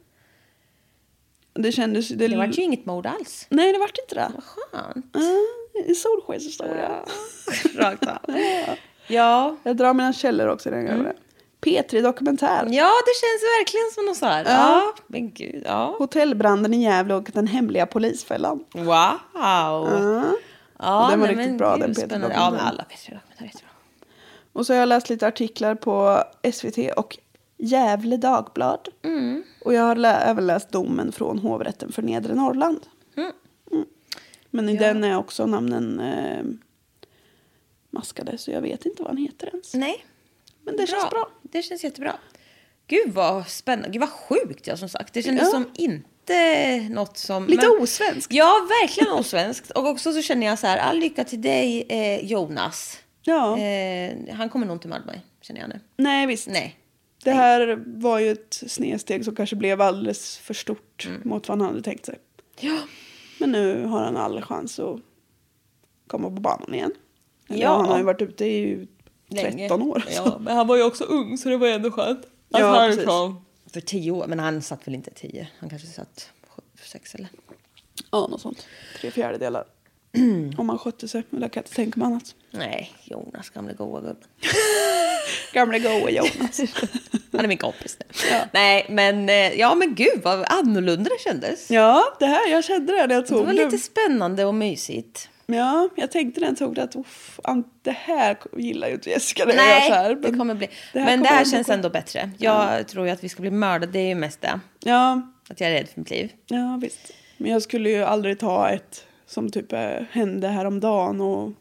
Det kändes... Det var ju inget mord alls. Nej, det vart inte det. Vad skönt. Ah, en solskenshistoria. Rakt av. Ja. Jag drar mina källor också i den mm. P tre Dokumentär. Ja, det känns verkligen som något så här. Ja. Ja, men gud, ja. Hotellbranden i Gävle och den hemliga polisfällan. Wow. Ja. Ja, Och den var nej, riktigt men bra, gud, den P tre spännande. Dokumentär. Ja, men alla P tre Dokumentär är jättebra. Och så har jag läst lite artiklar på S V T och Gävle Dagblad. Mm. Och jag har lä- även läst domen från hovrätten för Nedre Norrland. Mm. Mm. Men i Ja. den är också namnen eh, maskade, så jag vet inte vad han heter ens. Nej. Men det känns bra. Det känns jättebra. Gud vad spännande. Gud vad sjukt jag som sagt. Det kändes Ja. som inte något som... Lite men, osvenskt. Ja, verkligen osvenskt. Och också så känner jag så här, all lycka till dig eh, Jonas. Ja. Eh, han kommer nog inte mörda mig, känner jag nu. Nej, visst. Nej. Det här var ju ett snedsteg som kanske blev alldeles för stort Mm. mot vad han hade tänkt sig. Ja. Men nu har han all chans att komma på banan igen. Eller, Ja. Han har ju varit ute i ju tretton år. Så. Ja, men han var ju också ung så det var ändå skönt. Ja, Alltså, han precis. kom för tio år, men han satt väl inte tio. Han kanske satt sju, sex eller... Ja, något sånt. Tre fjärdedelar. Om man skötte sig. Men det kan jag inte tänka mig annat. Nej, Jonas, gamle goa gubben. Gamla goa Jonas. Han är min kompis nu. Ja. Nej, men eh, ja, men gud vad annorlunda det kändes. Ja, det här, jag kände det när jag tog Det var det. lite spännande och mysigt. Ja, jag tänkte när jag tog det att uff, an- det här gillar ju inte Jessica när jag Nej, gör så här. det kommer bli. det här men det kommer här ändå känns gå- ändå bättre. Jag tror ju att vi ska bli mördade, det är ju mest det. Ja, Att jag är rädd för mitt liv. ja, visst. Men jag skulle ju aldrig ta ett som typ eh, hände häromdagen och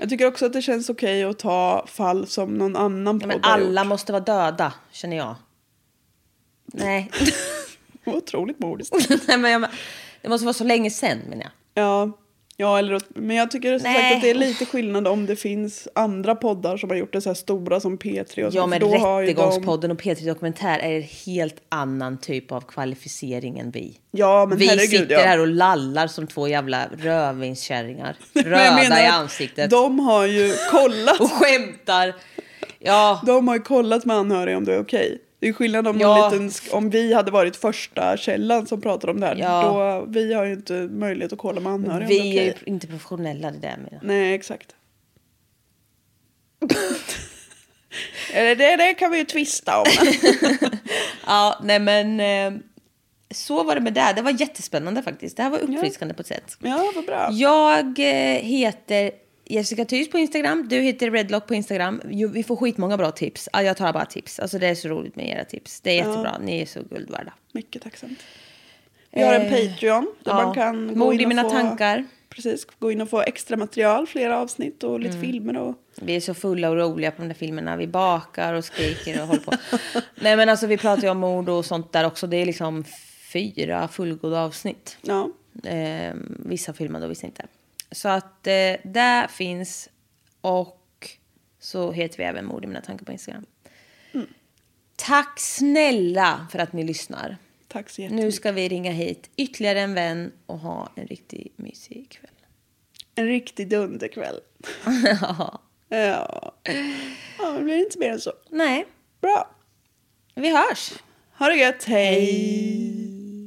Jag tycker också att det känns okej att ta fall som någon annan Ja, podd men har gjort. alla måste vara döda, känner jag. Nej. Otroligt modiskt. Nej, men jag, det måste vara så länge sen, menar jag. Ja, ja eller, men jag tycker som sagt att det är lite skillnad om det finns andra poddar som har gjort det så här stora som P tre. Och ja, så, men då har ju Rättegångspodden de... och P tre Dokumentär är en helt annan typ av kvalificering än vi. Ja, men vi herregud, sitter ja. här och lallar som två jävla rövinkärringar. Men jag Röda menar i att ansiktet. De har ju kollat. Och skämtar. Ja. De har ju kollat med anhöriga om det är okej. Det är skillnad om, Ja. någon liten, om vi hade varit första källan som pratar om det här. Ja. Då, vi har ju inte möjlighet att kolla med anhöriga. Vi om det är är okej. ju inte professionella, det där med. Nej, exakt. det, det, det kan vi ju tvista om. Ja, nej men eh, så var det med det. Det var jättespännande faktiskt. Det här var uppfriskande ja. på ett sätt. Ja, vad bra. Jag eh, heter Jessica Thys på Instagram. Du heter Redlock på Instagram. Jo, vi får skitmånga bra tips. Ja, jag tar bara tips. Alltså det är så roligt med era tips. Det är jättebra. Ja. Ni är så guld värda. Mycket tacksamt. Vi har en Patreon där ja. man kan gå Mord in i och mina få, tankar. Precis, gå in och få extra material, flera avsnitt och lite mm. filmer. Och... Vi är så fulla och roliga på de där filmerna. Vi bakar och skriker och håller på. Nej men alltså vi pratar ju om mord och sånt där också. Det är liksom fyra fullgoda avsnitt. Ja. Eh, vissa filmade och vissa inte. Så att eh, där finns. Och så heter vi även Mord i mina tankar på Instagram. Mm. Tack snälla för att ni lyssnar. Tack så jättemycket. Nu ska vi ringa hit ytterligare en vän och ha en riktigt mysig kväll. En riktig dunderkväll. Ja. Ja. Ja, det blir inte mer än så. Nej. Bra. Vi hörs. Ha det gött. Hej.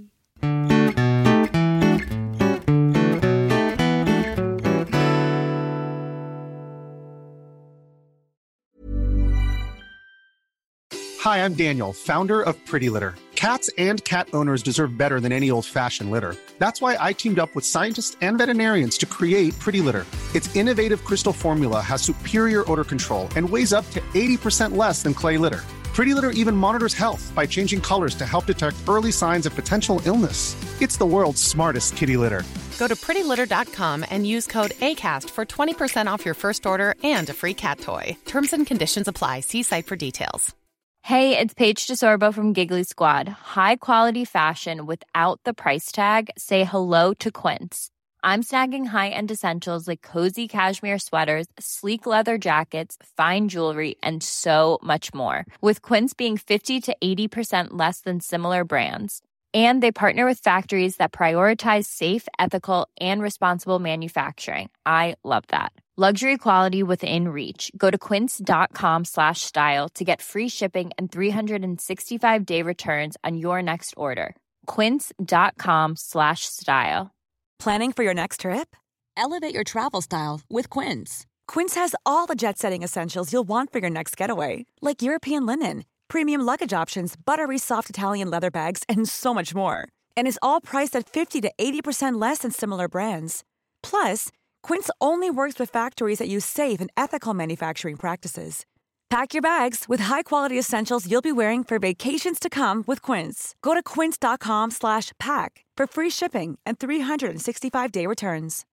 Hi, I'm Daniel, founder of Pretty Litter. Cats and cat owners deserve better than any old-fashioned litter. That's why I teamed up with scientists and veterinarians to create Pretty Litter. Its innovative crystal formula has superior odor control and weighs up to eighty percent less than clay litter. Pretty Litter even monitors health by changing colors to help detect early signs of potential illness. It's the world's smartest kitty litter. Go to pretty litter dot com and use code ACAST for twenty percent off your first order and a free cat toy. Terms and conditions apply. See site for details. Hey, it's Paige DeSorbo from Giggly Squad. High quality fashion without the price tag. Say hello to Quince. I'm snagging high-end essentials like cozy cashmere sweaters, sleek leather jackets, fine jewelry, and so much more. With Quince being fifty to eighty percent less than similar brands. And they partner with factories that prioritize safe, ethical, and responsible manufacturing. I love that. Luxury quality within reach. Go to quince.com slash style to get free shipping and three sixty-five day returns on your next order. Quince.com slash style. Planning for your next trip? Elevate your travel style with Quince. Quince has all the jet-setting essentials you'll want for your next getaway, like European linen, premium luggage options, buttery soft Italian leather bags, and so much more. And is all priced at fifty to eighty percent less than similar brands. Plus, Quince only works with factories that use safe and ethical manufacturing practices. Pack your bags with high-quality essentials you'll be wearing for vacations to come with Quince. Go to quince.com slash pack for free shipping and three sixty-five day returns.